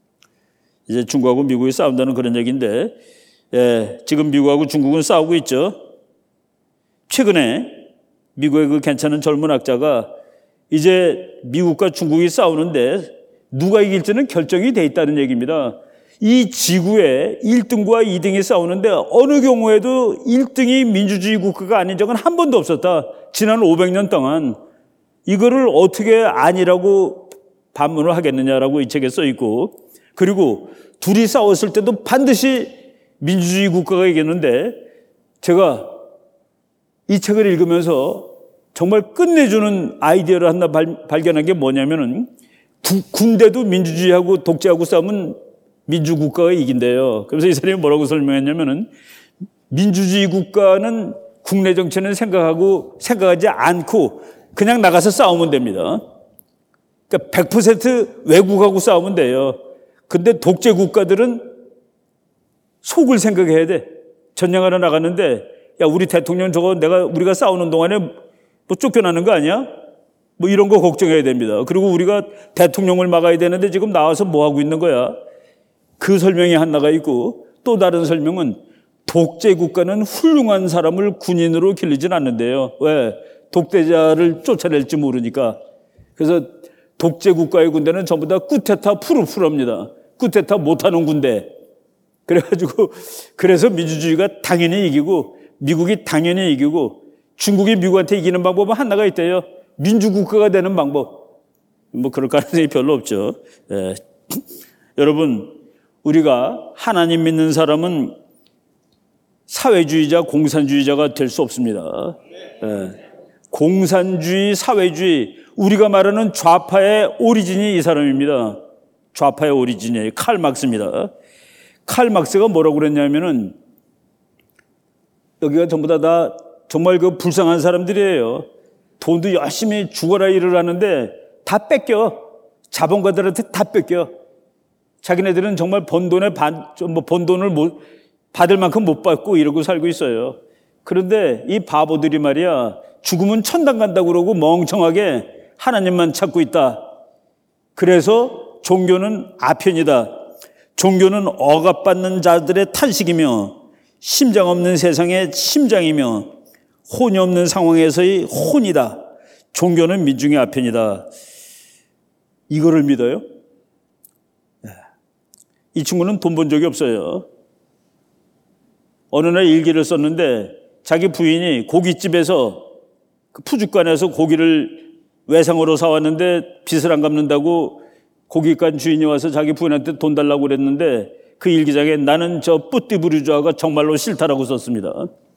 이제 중국하고 미국이 싸운다는 그런 얘기인데 예, 지금 미국하고 중국은 싸우고 있죠. 최근에 미국의 그 괜찮은 젊은 학자가 이제 미국과 중국이 싸우는데 누가 이길지는 결정이 돼 있다는 얘기입니다. 이 지구에 일 등과 이 등이 싸우는데 어느 경우에도 일 등이 민주주의 국가가 아닌 적은 한 번도 없었다. 지난 오백 년 동안. 이거를 어떻게 아니라고 반문을 하겠느냐라고 이 책에 써 있고 그리고 둘이 싸웠을 때도 반드시 민주주의 국가가 이겼는데 제가 이 책을 읽으면서 정말 끝내주는 아이디어를 하나 발, 발견한 게 뭐냐면은 구, 군대도 민주주의하고 독재하고 싸우면 민주국가가 이긴대요. 그래서 이 사람이 뭐라고 설명했냐면은 민주주의 국가는 국내 정치는 생각하고 생각하지 않고 그냥 나가서 싸우면 됩니다. 그러니까 백 퍼센트 외국하고 싸우면 돼요. 근데 독재 국가들은 속을 생각해야 돼. 전쟁하러 나갔는데 야 우리 대통령 저거 내가 우리가 싸우는 동안에 뭐 쫓겨나는 거 아니야? 뭐 이런 거 걱정해야 됩니다. 그리고 우리가 대통령을 막아야 되는데 지금 나와서 뭐 하고 있는 거야? 그 설명이 하나가 있고 또 다른 설명은 독재 국가는 훌륭한 사람을 군인으로 길르진 않는데요. 왜? 독재자를 쫓아낼지 모르니까. 그래서 독재 국가의 군대는 전부 다 쿠데타 푸르푸르입니다. 쿠데타 못하는 군대. 그래가지고 그래서 민주주의가 당연히 이기고 미국이 당연히 이기고 중국이 미국한테 이기는 방법은 하나가 있대요. 민주국가가 되는 방법. 뭐 그럴 가능성이 별로 없죠. 예. 여러분 우리가 하나님 믿는 사람은 사회주의자, 공산주의자가 될 수 없습니다. 예. 공산주의, 사회주의, 우리가 말하는 좌파의 오리진이 이 사람입니다. 좌파의 오리진이에요. 칼 막스입니다. 칼 막스가 뭐라고 그랬냐면은 여기가 전부 다, 다 정말 그 불쌍한 사람들이에요. 돈도 열심히 죽어라 일을 하는데 다 뺏겨. 자본가들한테 다 뺏겨. 자기네들은 정말 번 돈에 반, 뭐 번 돈을 못, 받을 만큼 못 받고 이러고 살고 있어요. 그런데 이 바보들이 말이야, 죽으면 천당 간다고 그러고 멍청하게 하나님만 찾고 있다. 그래서 종교는 아편이다. 종교는 억압받는 자들의 탄식이며 심장 없는 세상의 심장이며 혼이 없는 상황에서의 혼이다. 종교는 민중의 아편이다. 이거를 믿어요? 이 친구는 돈 번 적이 없어요. 어느 날 일기를 썼는데 자기 부인이 고깃집에서 그 푸주간에서 고기를 외상으로 사왔는데 빚을 안 갚는다고 고깃간 주인이 와서 자기 부인한테 돈 달라고 그랬는데 그 일기장에 나는 저 뿌띠부르주아가 정말로 싫다라고 썼습니다.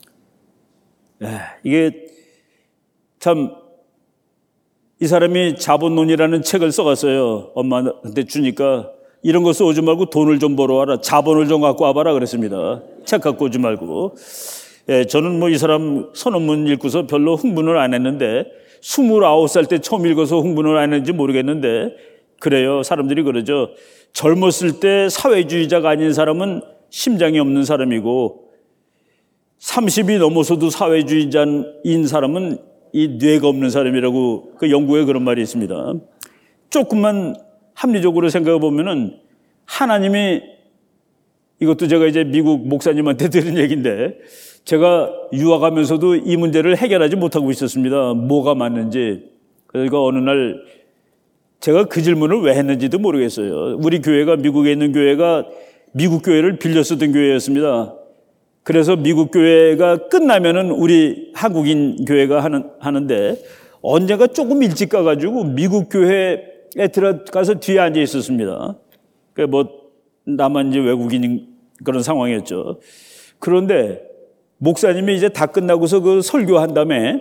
이게 참 이 사람이 자본론이라는 책을 써갔어요. 엄마한테 주니까 이런 거 써오지 말고 돈을 좀 벌어와라. 자본을 좀 갖고 와봐라 그랬습니다. 책 갖고 오지 말고. 예, 저는 뭐 이 사람 선언문 읽고서 별로 흥분을 안 했는데 스물아홉 살 때 처음 읽어서 흥분을 안 했는지 모르겠는데 그래요. 사람들이 그러죠. 젊었을 때 사회주의자가 아닌 사람은 심장이 없는 사람이고 삼십이 넘어서도 사회주의자인 사람은 이 뇌가 없는 사람이라고 그 영국에 그런 말이 있습니다. 조금만 합리적으로 생각해 보면은 하나님이 이것도 제가 이제 미국 목사님한테 들은 얘기인데 제가 유학하면서도 이 문제를 해결하지 못하고 있었습니다. 뭐가 맞는지. 그러니까 어느 날 제가 그 질문을 왜 했는지도 모르겠어요. 우리 교회가 미국에 있는 교회가 미국 교회를 빌려 쓰던 교회였습니다. 그래서 미국 교회가 끝나면은 우리 한국인 교회가 하는, 하는데 언젠가 조금 일찍 가가지고 미국 교회에 들어가서 뒤에 앉아 있었습니다. 그 뭐 나만 이제 외국인 그런 상황이었죠. 그런데 목사님이 이제 다 끝나고서 그 설교한 다음에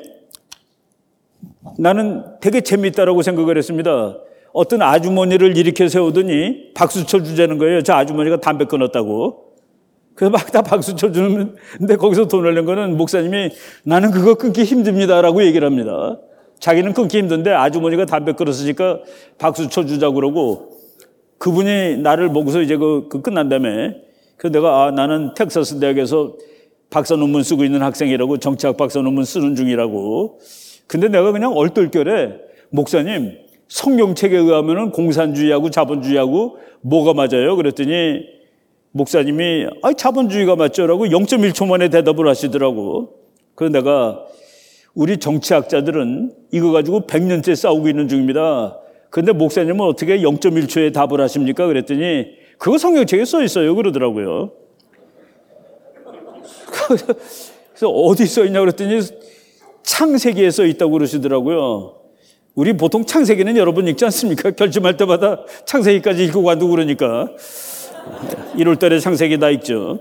나는 되게 재밌다라고 생각을 했습니다. 어떤 아주머니를 일으켜 세우더니 박수 쳐주자는 거예요. 저 아주머니가 담배 끊었다고. 그래서 막 다 박수 쳐주는데 거기서 돈을 낸 거는 목사님이 나는 그거 끊기 힘듭니다라고 얘기를 합니다. 자기는 끊기 힘든데 아주머니가 담배 끊었으니까 박수 쳐주자고 그러고 그분이 나를 보고서 이제 그, 그 끝난 다음에 그래서 내가 아, 나는 텍사스 대학에서 박사 논문 쓰고 있는 학생이라고 정치학 박사 논문 쓰는 중이라고. 근데 내가 그냥 얼떨결에 목사님 성경책에 의하면은 공산주의하고 자본주의하고 뭐가 맞아요? 그랬더니 목사님이 아 자본주의가 맞죠라고 영 점 일 초 만에 대답을 하시더라고. 그래서 내가 우리 정치학자들은 이거 가지고 백 년째 싸우고 있는 중입니다. 그런데 목사님은 어떻게 영 점 일 초에 답을 하십니까? 그랬더니 그거 성경책에 써 있어요 그러더라고요. 그래서 어디 써 있냐고 그랬더니 창세기에 써 있다고 그러시더라고요. 우리 보통 창세기는 여러 번 읽지 않습니까? 결심할 때마다 창세기까지 읽고 간다고 그러니까 일월 달에 창세기 다 읽죠.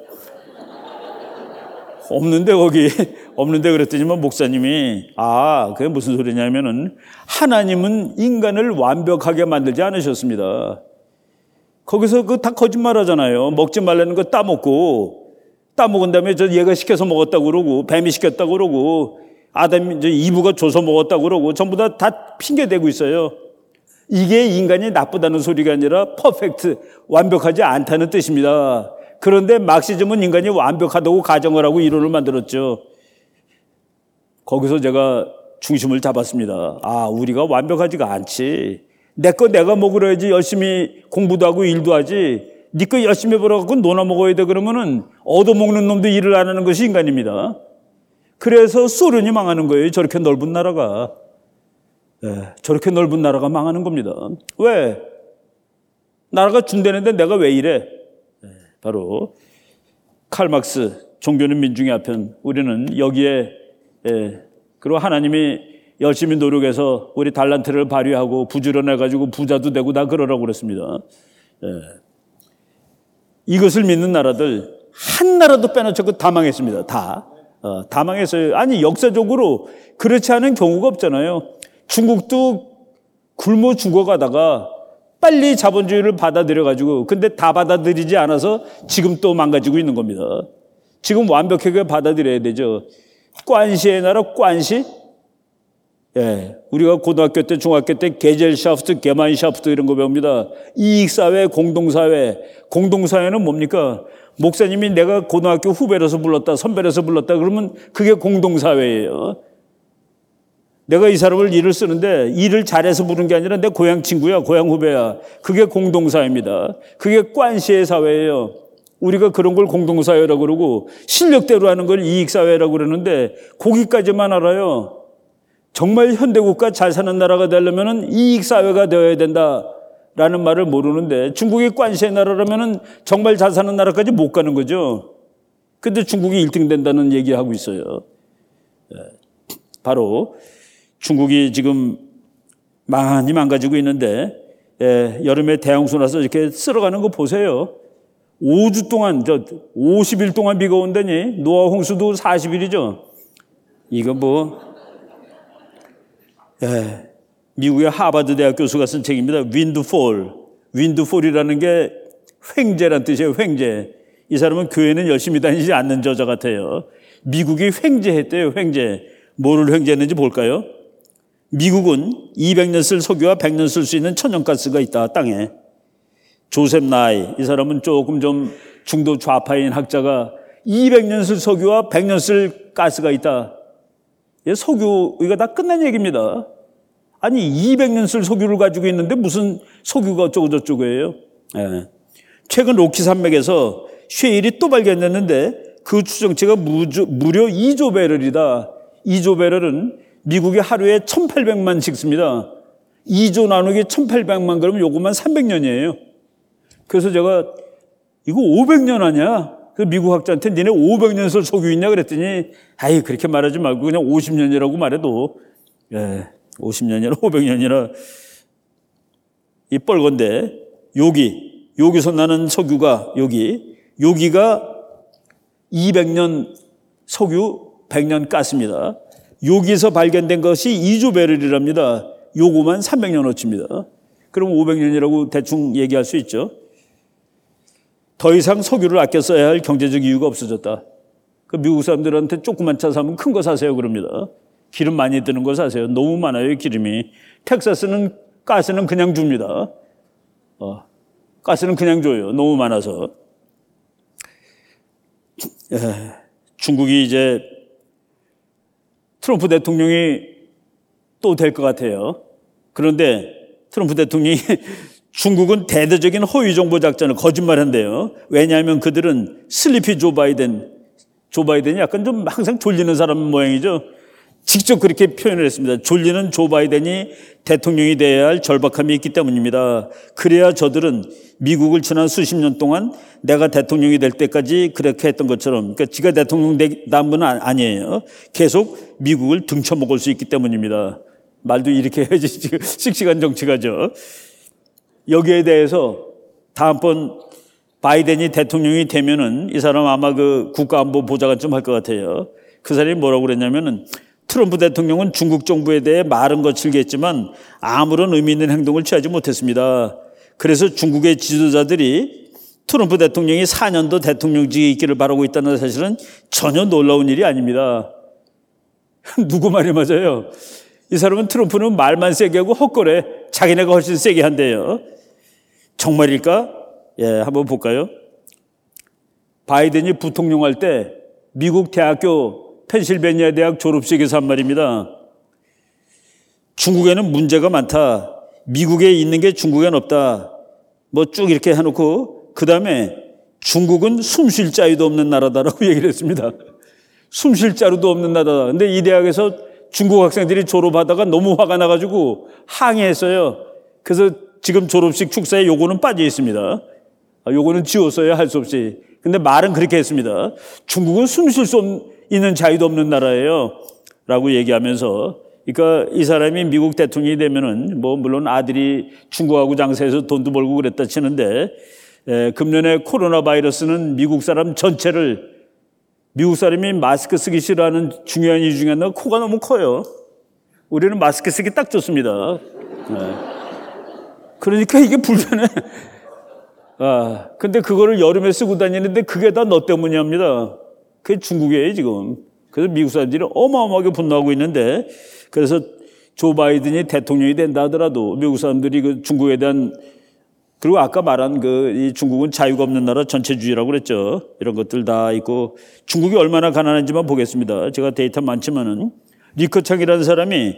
없는데 거기 없는데 그랬더니만 목사님이 아 그게 무슨 소리냐면은 하나님은 인간을 완벽하게 만들지 않으셨습니다. 거기서 그 다 거짓말하잖아요. 먹지 말라는 거 따먹고 따먹은 다음에 저 얘가 시켜서 먹었다고 그러고 뱀이 시켰다고 그러고 아담 이제 이브가 줘서 먹었다고 그러고 전부 다 다 핑계 대고 있어요. 이게 인간이 나쁘다는 소리가 아니라 퍼펙트 완벽하지 않다는 뜻입니다. 그런데 막시즘은 인간이 완벽하다고 가정을 하고 이론을 만들었죠. 거기서 제가 중심을 잡았습니다. 아, 우리가 완벽하지가 않지. 내 거 내가 먹으려야지 열심히 공부도 하고 일도 하지. 네 거 열심히 벌어갖고 노나 먹어야 돼 그러면은 얻어먹는 놈도 일을 안 하는 것이 인간입니다. 그래서 소련이 망하는 거예요. 저렇게 넓은 나라가. 네, 저렇게 넓은 나라가 망하는 겁니다. 왜? 나라가 준대는데 내가 왜 이래? 네, 바로 칼 막스 종교는 민중의 아편. 우리는 여기에 예, 그리고 하나님이 열심히 노력해서 우리 달란트를 발휘하고 부지런해가지고 부자도 되고 다 그러라고 그랬습니다. 예. 이것을 믿는 나라들 한 나라도 빼놓고 다 망했습니다. 다. 어, 다 망했어요. 아니 역사적으로 그렇지 않은 경우가 없잖아요. 중국도 굶어 죽어가다가 빨리 자본주의를 받아들여가지고 근데 다 받아들이지 않아서 지금 또 망가지고 있는 겁니다. 지금 완벽하게 받아들여야 되죠. 관시의 나라 관시? 예, 우리가 고등학교 때 중학교 때 게젤샤프트, 게만샤프트 이런 거 배웁니다. 이익사회, 공동사회. 공동사회는 뭡니까? 목사님이 내가 고등학교 후배라서 불렀다, 선배라서 불렀다 그러면 그게 공동사회예요. 내가 이 사람을 일을 쓰는데 일을 잘해서 부른 게 아니라 내 고향 친구야, 고향 후배야. 그게 공동사회입니다. 그게 관시의 사회예요. 우리가 그런 걸 공동사회라고 그러고 실력대로 하는 걸 이익사회라고 그러는데 거기까지만 알아요. 정말 현대국가 잘 사는 나라가 되려면 이익사회가 되어야 된다라는 말을 모르는데 중국이 관시의 나라라면 정말 잘 사는 나라까지 못 가는 거죠. 근데 중국이 일 등 된다는 얘기하고 있어요. 바로 중국이 지금 많이 망가지고 있는데 여름에 대홍수 나서 이렇게 쓸어가는 거 보세요. 오 주 동안, 저 오십 일 동안 비가 온다니 노아 홍수도 사십 일이죠. 이거 뭐 예, 미국의 하버드 대학 교수가 쓴 책입니다. 윈드폴. 윈드폴이라는 게 횡재란 뜻이에요. 횡재. 이 사람은 교회는 열심히 다니지 않는 저자 같아요. 미국이 횡재했대요. 횡재. 뭐를 횡재했는지 볼까요? 미국은 이백 년 쓸 석유와 백 년 쓸 수 있는 천연가스가 있다. 땅에. 조셉 나이. 이 사람은 조금 좀 중도 좌파인 학자가 이백 년 쓸 석유와 백 년 쓸 가스가 있다. 석유, 이거 다 끝난 얘기입니다. 아니, 이백 년 쓸 석유를 가지고 있는데 무슨 석유가 어쩌고저쩌고예요. 예. 최근 로키 산맥에서 쉐일이 또 발견됐는데 그 추정치가 무조, 무려 이조 배럴이다. 이조 배럴은 미국이 하루에 천팔백만씩 씁니다. 이조 나누기 천팔백만 그러면 요것만 삼백 년이에요. 그래서 제가 이거 오백 년 아니야? 그 미국 학자한테 니네 오백 년 쓸 석유 있냐 그랬더니 아이 그렇게 말하지 말고 그냥 오십 년이라고 말해도 예, 오십 년이나 오백 년이나 이 뻘건데 여기 여기서 나는 석유가 여기 여기가 이백 년 석유 백 년 가스입니다. 여기서 발견된 것이 이조 배럴이랍니다. 요거만 삼백 년어치입니다. 그럼 오백 년이라고 대충 얘기할 수 있죠. 더 이상 석유를 아껴 써야 할 경제적 이유가 없어졌다. 그 미국 사람들한테 조그만 차 사면 큰 거 사세요 그럽니다. 기름 많이 드는 거 사세요. 너무 많아요 기름이. 텍사스는 가스는 그냥 줍니다. 어, 가스는 그냥 줘요. 너무 많아서. 에, 중국이 이제 트럼프 대통령이 또 될 것 같아요. 그런데 트럼프 대통령이 중국은 대대적인 허위 정보 작전을 거짓말한대요. 왜냐하면 그들은 슬리피 조 바이든, 조 바이든이 약간 좀 항상 졸리는 사람 모양이죠. 직접 그렇게 표현을 했습니다. 졸리는 조 바이든이 대통령이 되어야 할 절박함이 있기 때문입니다. 그래야 저들은 미국을 지난 수십 년 동안 내가 대통령이 될 때까지 그렇게 했던 것처럼, 그러니까 지가 대통령 된 분은 아니에요. 계속 미국을 등쳐먹을 수 있기 때문입니다. 말도 이렇게 해야지 씩씩한 정치가죠. 여기에 대해서 다음번 바이든이 대통령이 되면은 이 사람 아마 그 국가안보 보좌관 좀 할 것 같아요. 그 사람이 뭐라고 그랬냐면은 트럼프 대통령은 중국 정부에 대해 말은 거칠게 했지만 아무런 의미 있는 행동을 취하지 못했습니다. 그래서 중국의 지도자들이 트럼프 대통령이 사 년도 대통령직에 있기를 바라고 있다는 사실은 전혀 놀라운 일이 아닙니다. 누구 말이 맞아요? 이 사람은 트럼프는 말만 세게 하고 헛거래. 자기네가 훨씬 세게 한대요. 정말일까? 예, 한번 볼까요? 바이든이 부통령 할 때 미국 대학교 펜실베니아 대학 졸업식에서 한 말입니다. 중국에는 문제가 많다. 미국에 있는 게 중국엔 없다. 뭐 쭉 이렇게 해놓고 그 다음에 중국은 숨 쉴 자유도 없는 나라다라고 얘기를 했습니다. 숨 쉴 자유도 없는 나라다. 근데 이 대학에서 중국 학생들이 졸업하다가 너무 화가 나가지고 항의했어요. 그래서 지금 졸업식 축사에 요거는 빠져 있습니다. 요거는 지웠어요. 할 수 없이. 근데 말은 그렇게 했습니다. 중국은 숨 쉴 수 있는 자유도 없는 나라예요. 라고 얘기하면서, 그러니까 이 사람이 미국 대통령이 되면은 뭐 물론 아들이 중국하고 장사해서 돈도 벌고 그랬다 치는데, 에, 금년에 코로나 바이러스는 미국 사람 전체를 미국 사람이 마스크 쓰기 싫어하는 중요한 이유 중에 하나가 코가 너무 커요. 우리는 마스크 쓰기 딱 좋습니다. 네. 그러니까 이게 불편해. 아, 근데 그거를 여름에 쓰고 다니는데 그게 다 너 때문이랍니다. 그게 중국이에요, 지금. 그래서 미국 사람들이 어마어마하게 분노하고 있는데, 그래서 조 바이든이 대통령이 된다 하더라도 미국 사람들이 그 중국에 대한, 그리고 아까 말한 그 이 중국은 자유가 없는 나라 전체주의라고 그랬죠. 이런 것들 다 있고, 중국이 얼마나 가난한지만 보겠습니다. 제가 데이터 많지만은, 리커창이라는 사람이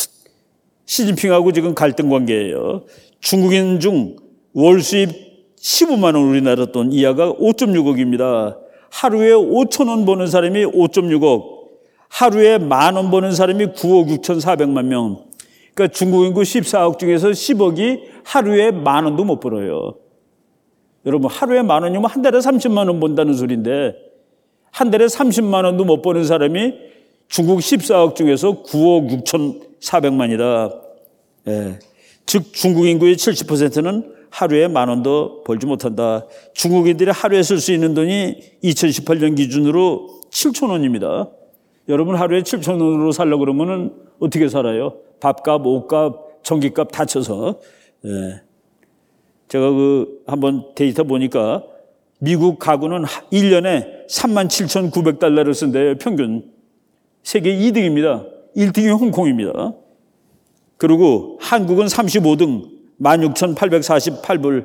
시진핑하고 지금 갈등 관계예요. 중국인 중 월 수입 십오만 원 우리나라 돈 이하가 오 점 육억입니다. 하루에 오천 원 버는 사람이 오 점 육억, 하루에 만 원 버는 사람이 구억 육천사백만 명. 그러니까 중국 인구 십사억 중에서 십억이 하루에 만 원도 못 벌어요. 여러분, 하루에 만 원이면 한 달에 삼십만 원 번다는 소리인데, 한 달에 삼십만 원도 못 버는 사람이 중국 십사억 중에서 구억 육천사백만이다. 예. 즉 중국 인구의 칠십 퍼센트는 하루에 만 원도 벌지 못한다. 중국인들이 하루에 쓸 수 있는 돈이 이천십팔 년 기준으로 칠천 원입니다. 여러분 하루에 칠천 원으로 살려고 그러면은 어떻게 살아요? 밥값, 옷값, 전기값 다 쳐서. 예. 제가 그 한번 데이터 보니까 미국 가구는 일 년에 삼만 칠천구백 달러를 쓴대요, 평균. 세계 이 등입니다. 일 등이 홍콩입니다. 그리고 한국은 삼십오 등, 만 육천팔백사십팔 불,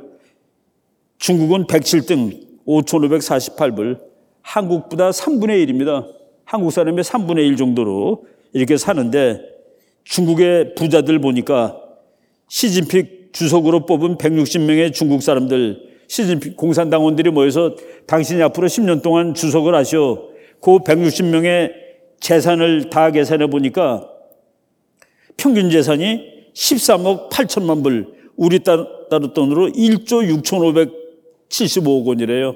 중국은 백칠 등, 오천오백사십팔 불, 한국보다 삼분의 일입니다. 한국 사람의 삼분의 일 정도로 이렇게 사는데, 중국의 부자들 보니까 시진핑 주석으로 뽑은 백육십 명의 중국 사람들, 시진핑 공산당원들이 모여서 당신이 앞으로 십 년 동안 주석을 하시오. 그 백육십 명의 재산을 다 계산해 보니까 평균 재산이 십삼억 팔천만 불, 우리 따로 돈으로 일조 육천오백칠십오억 원이래요.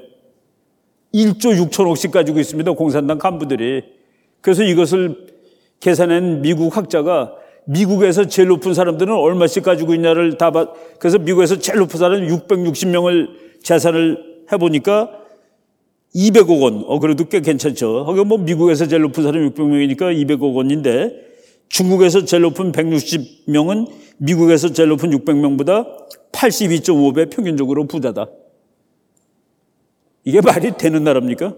일조 육천억씩 가지고 있습니다, 공산당 간부들이. 그래서 이것을 계산한 미국 학자가 미국에서 제일 높은 사람들은 얼마씩 가지고 있냐를 다 봐. 그래서 미국에서 제일 높은 사람은 육백육십 명을 재산을 해보니까 이백억 원. 어, 그래도 꽤 괜찮죠. 하긴 뭐 미국에서 제일 높은 사람이 육백 명이니까 이백억 원인데, 중국에서 제일 높은 백육십 명은 미국에서 제일 높은 육백 명보다 팔십이 점 오 배 평균적으로 부자다. 이게 말이 되는 나라입니까?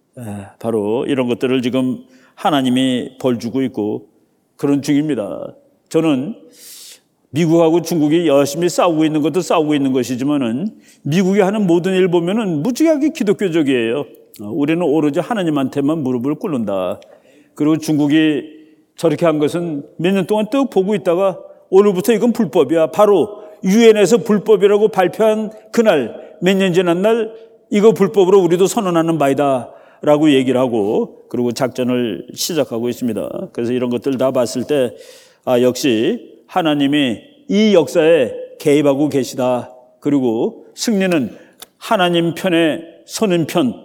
바로 이런 것들을 지금 하나님이 벌 주고 있고 그런 중입니다. 저는 미국하고 중국이 열심히 싸우고 있는 것도 싸우고 있는 것이지만은 미국이 하는 모든 일 보면은 무지하게 기독교적이에요. 우리는 오로지 하나님한테만 무릎을 꿇는다. 그리고 중국이 저렇게 한 것은 몇 년 동안 쭉 보고 있다가 오늘부터 이건 불법이야. 바로 유엔에서 불법이라고 발표한 그날, 몇 년 지난 날 이거 불법으로 우리도 선언하는 바이다 라고 얘기를 하고, 그리고 작전을 시작하고 있습니다. 그래서 이런 것들 다 봤을 때 아, 역시 하나님이 이 역사에 개입하고 계시다. 그리고 승리는 하나님 편에 서는 편.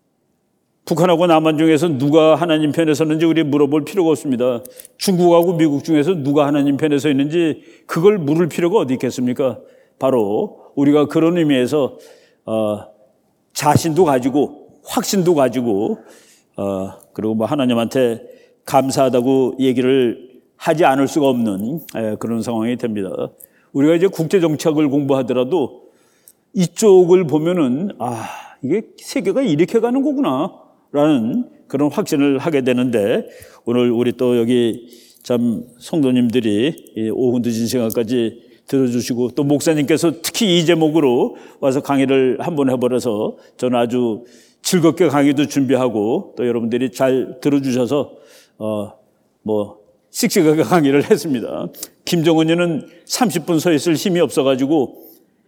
북한하고 남한 중에서 누가 하나님 편에 서는지 우리 물어볼 필요가 없습니다. 중국하고 미국 중에서 누가 하나님 편에 서 있는지 그걸 물을 필요가 어디 있겠습니까? 바로 우리가 그런 의미에서 어, 자신도 가지고 확신도 가지고 어, 그리고 뭐 하나님한테 감사하다고 얘기를 하지 않을 수가 없는 에, 그런 상황이 됩니다. 우리가 이제 국제정책을 공부하더라도 이쪽을 보면은 아, 이게 세계가 이렇게 가는 거구나 라는 그런 확신을 하게 되는데, 오늘 우리 또 여기 참 성도님들이 오후 늦은 시간까지 들어주시고 또 목사님께서 특히 이 제목으로 와서 강의를 한번 해버려서 저는 아주 즐겁게 강의도 준비하고 또 여러분들이 잘 들어주셔서 어 뭐 씩씩하게 강의를 했습니다. 김정은이는 삼십 분 서 있을 힘이 없어가지고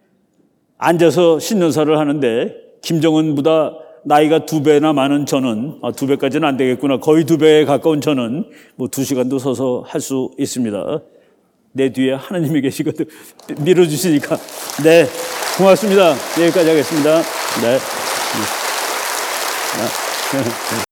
앉아서 신년사를 하는데, 김정은보다 나이가 두 배나 많은 저는, 아, 두 배까지는 안 되겠구나. 거의 두 배에 가까운 저는 뭐 두 시간도 서서 할 수 있습니다. 내 뒤에 하나님이 계시거든. 밀어주시니까. 네. 고맙습니다. 여기까지 하겠습니다. 네. 네.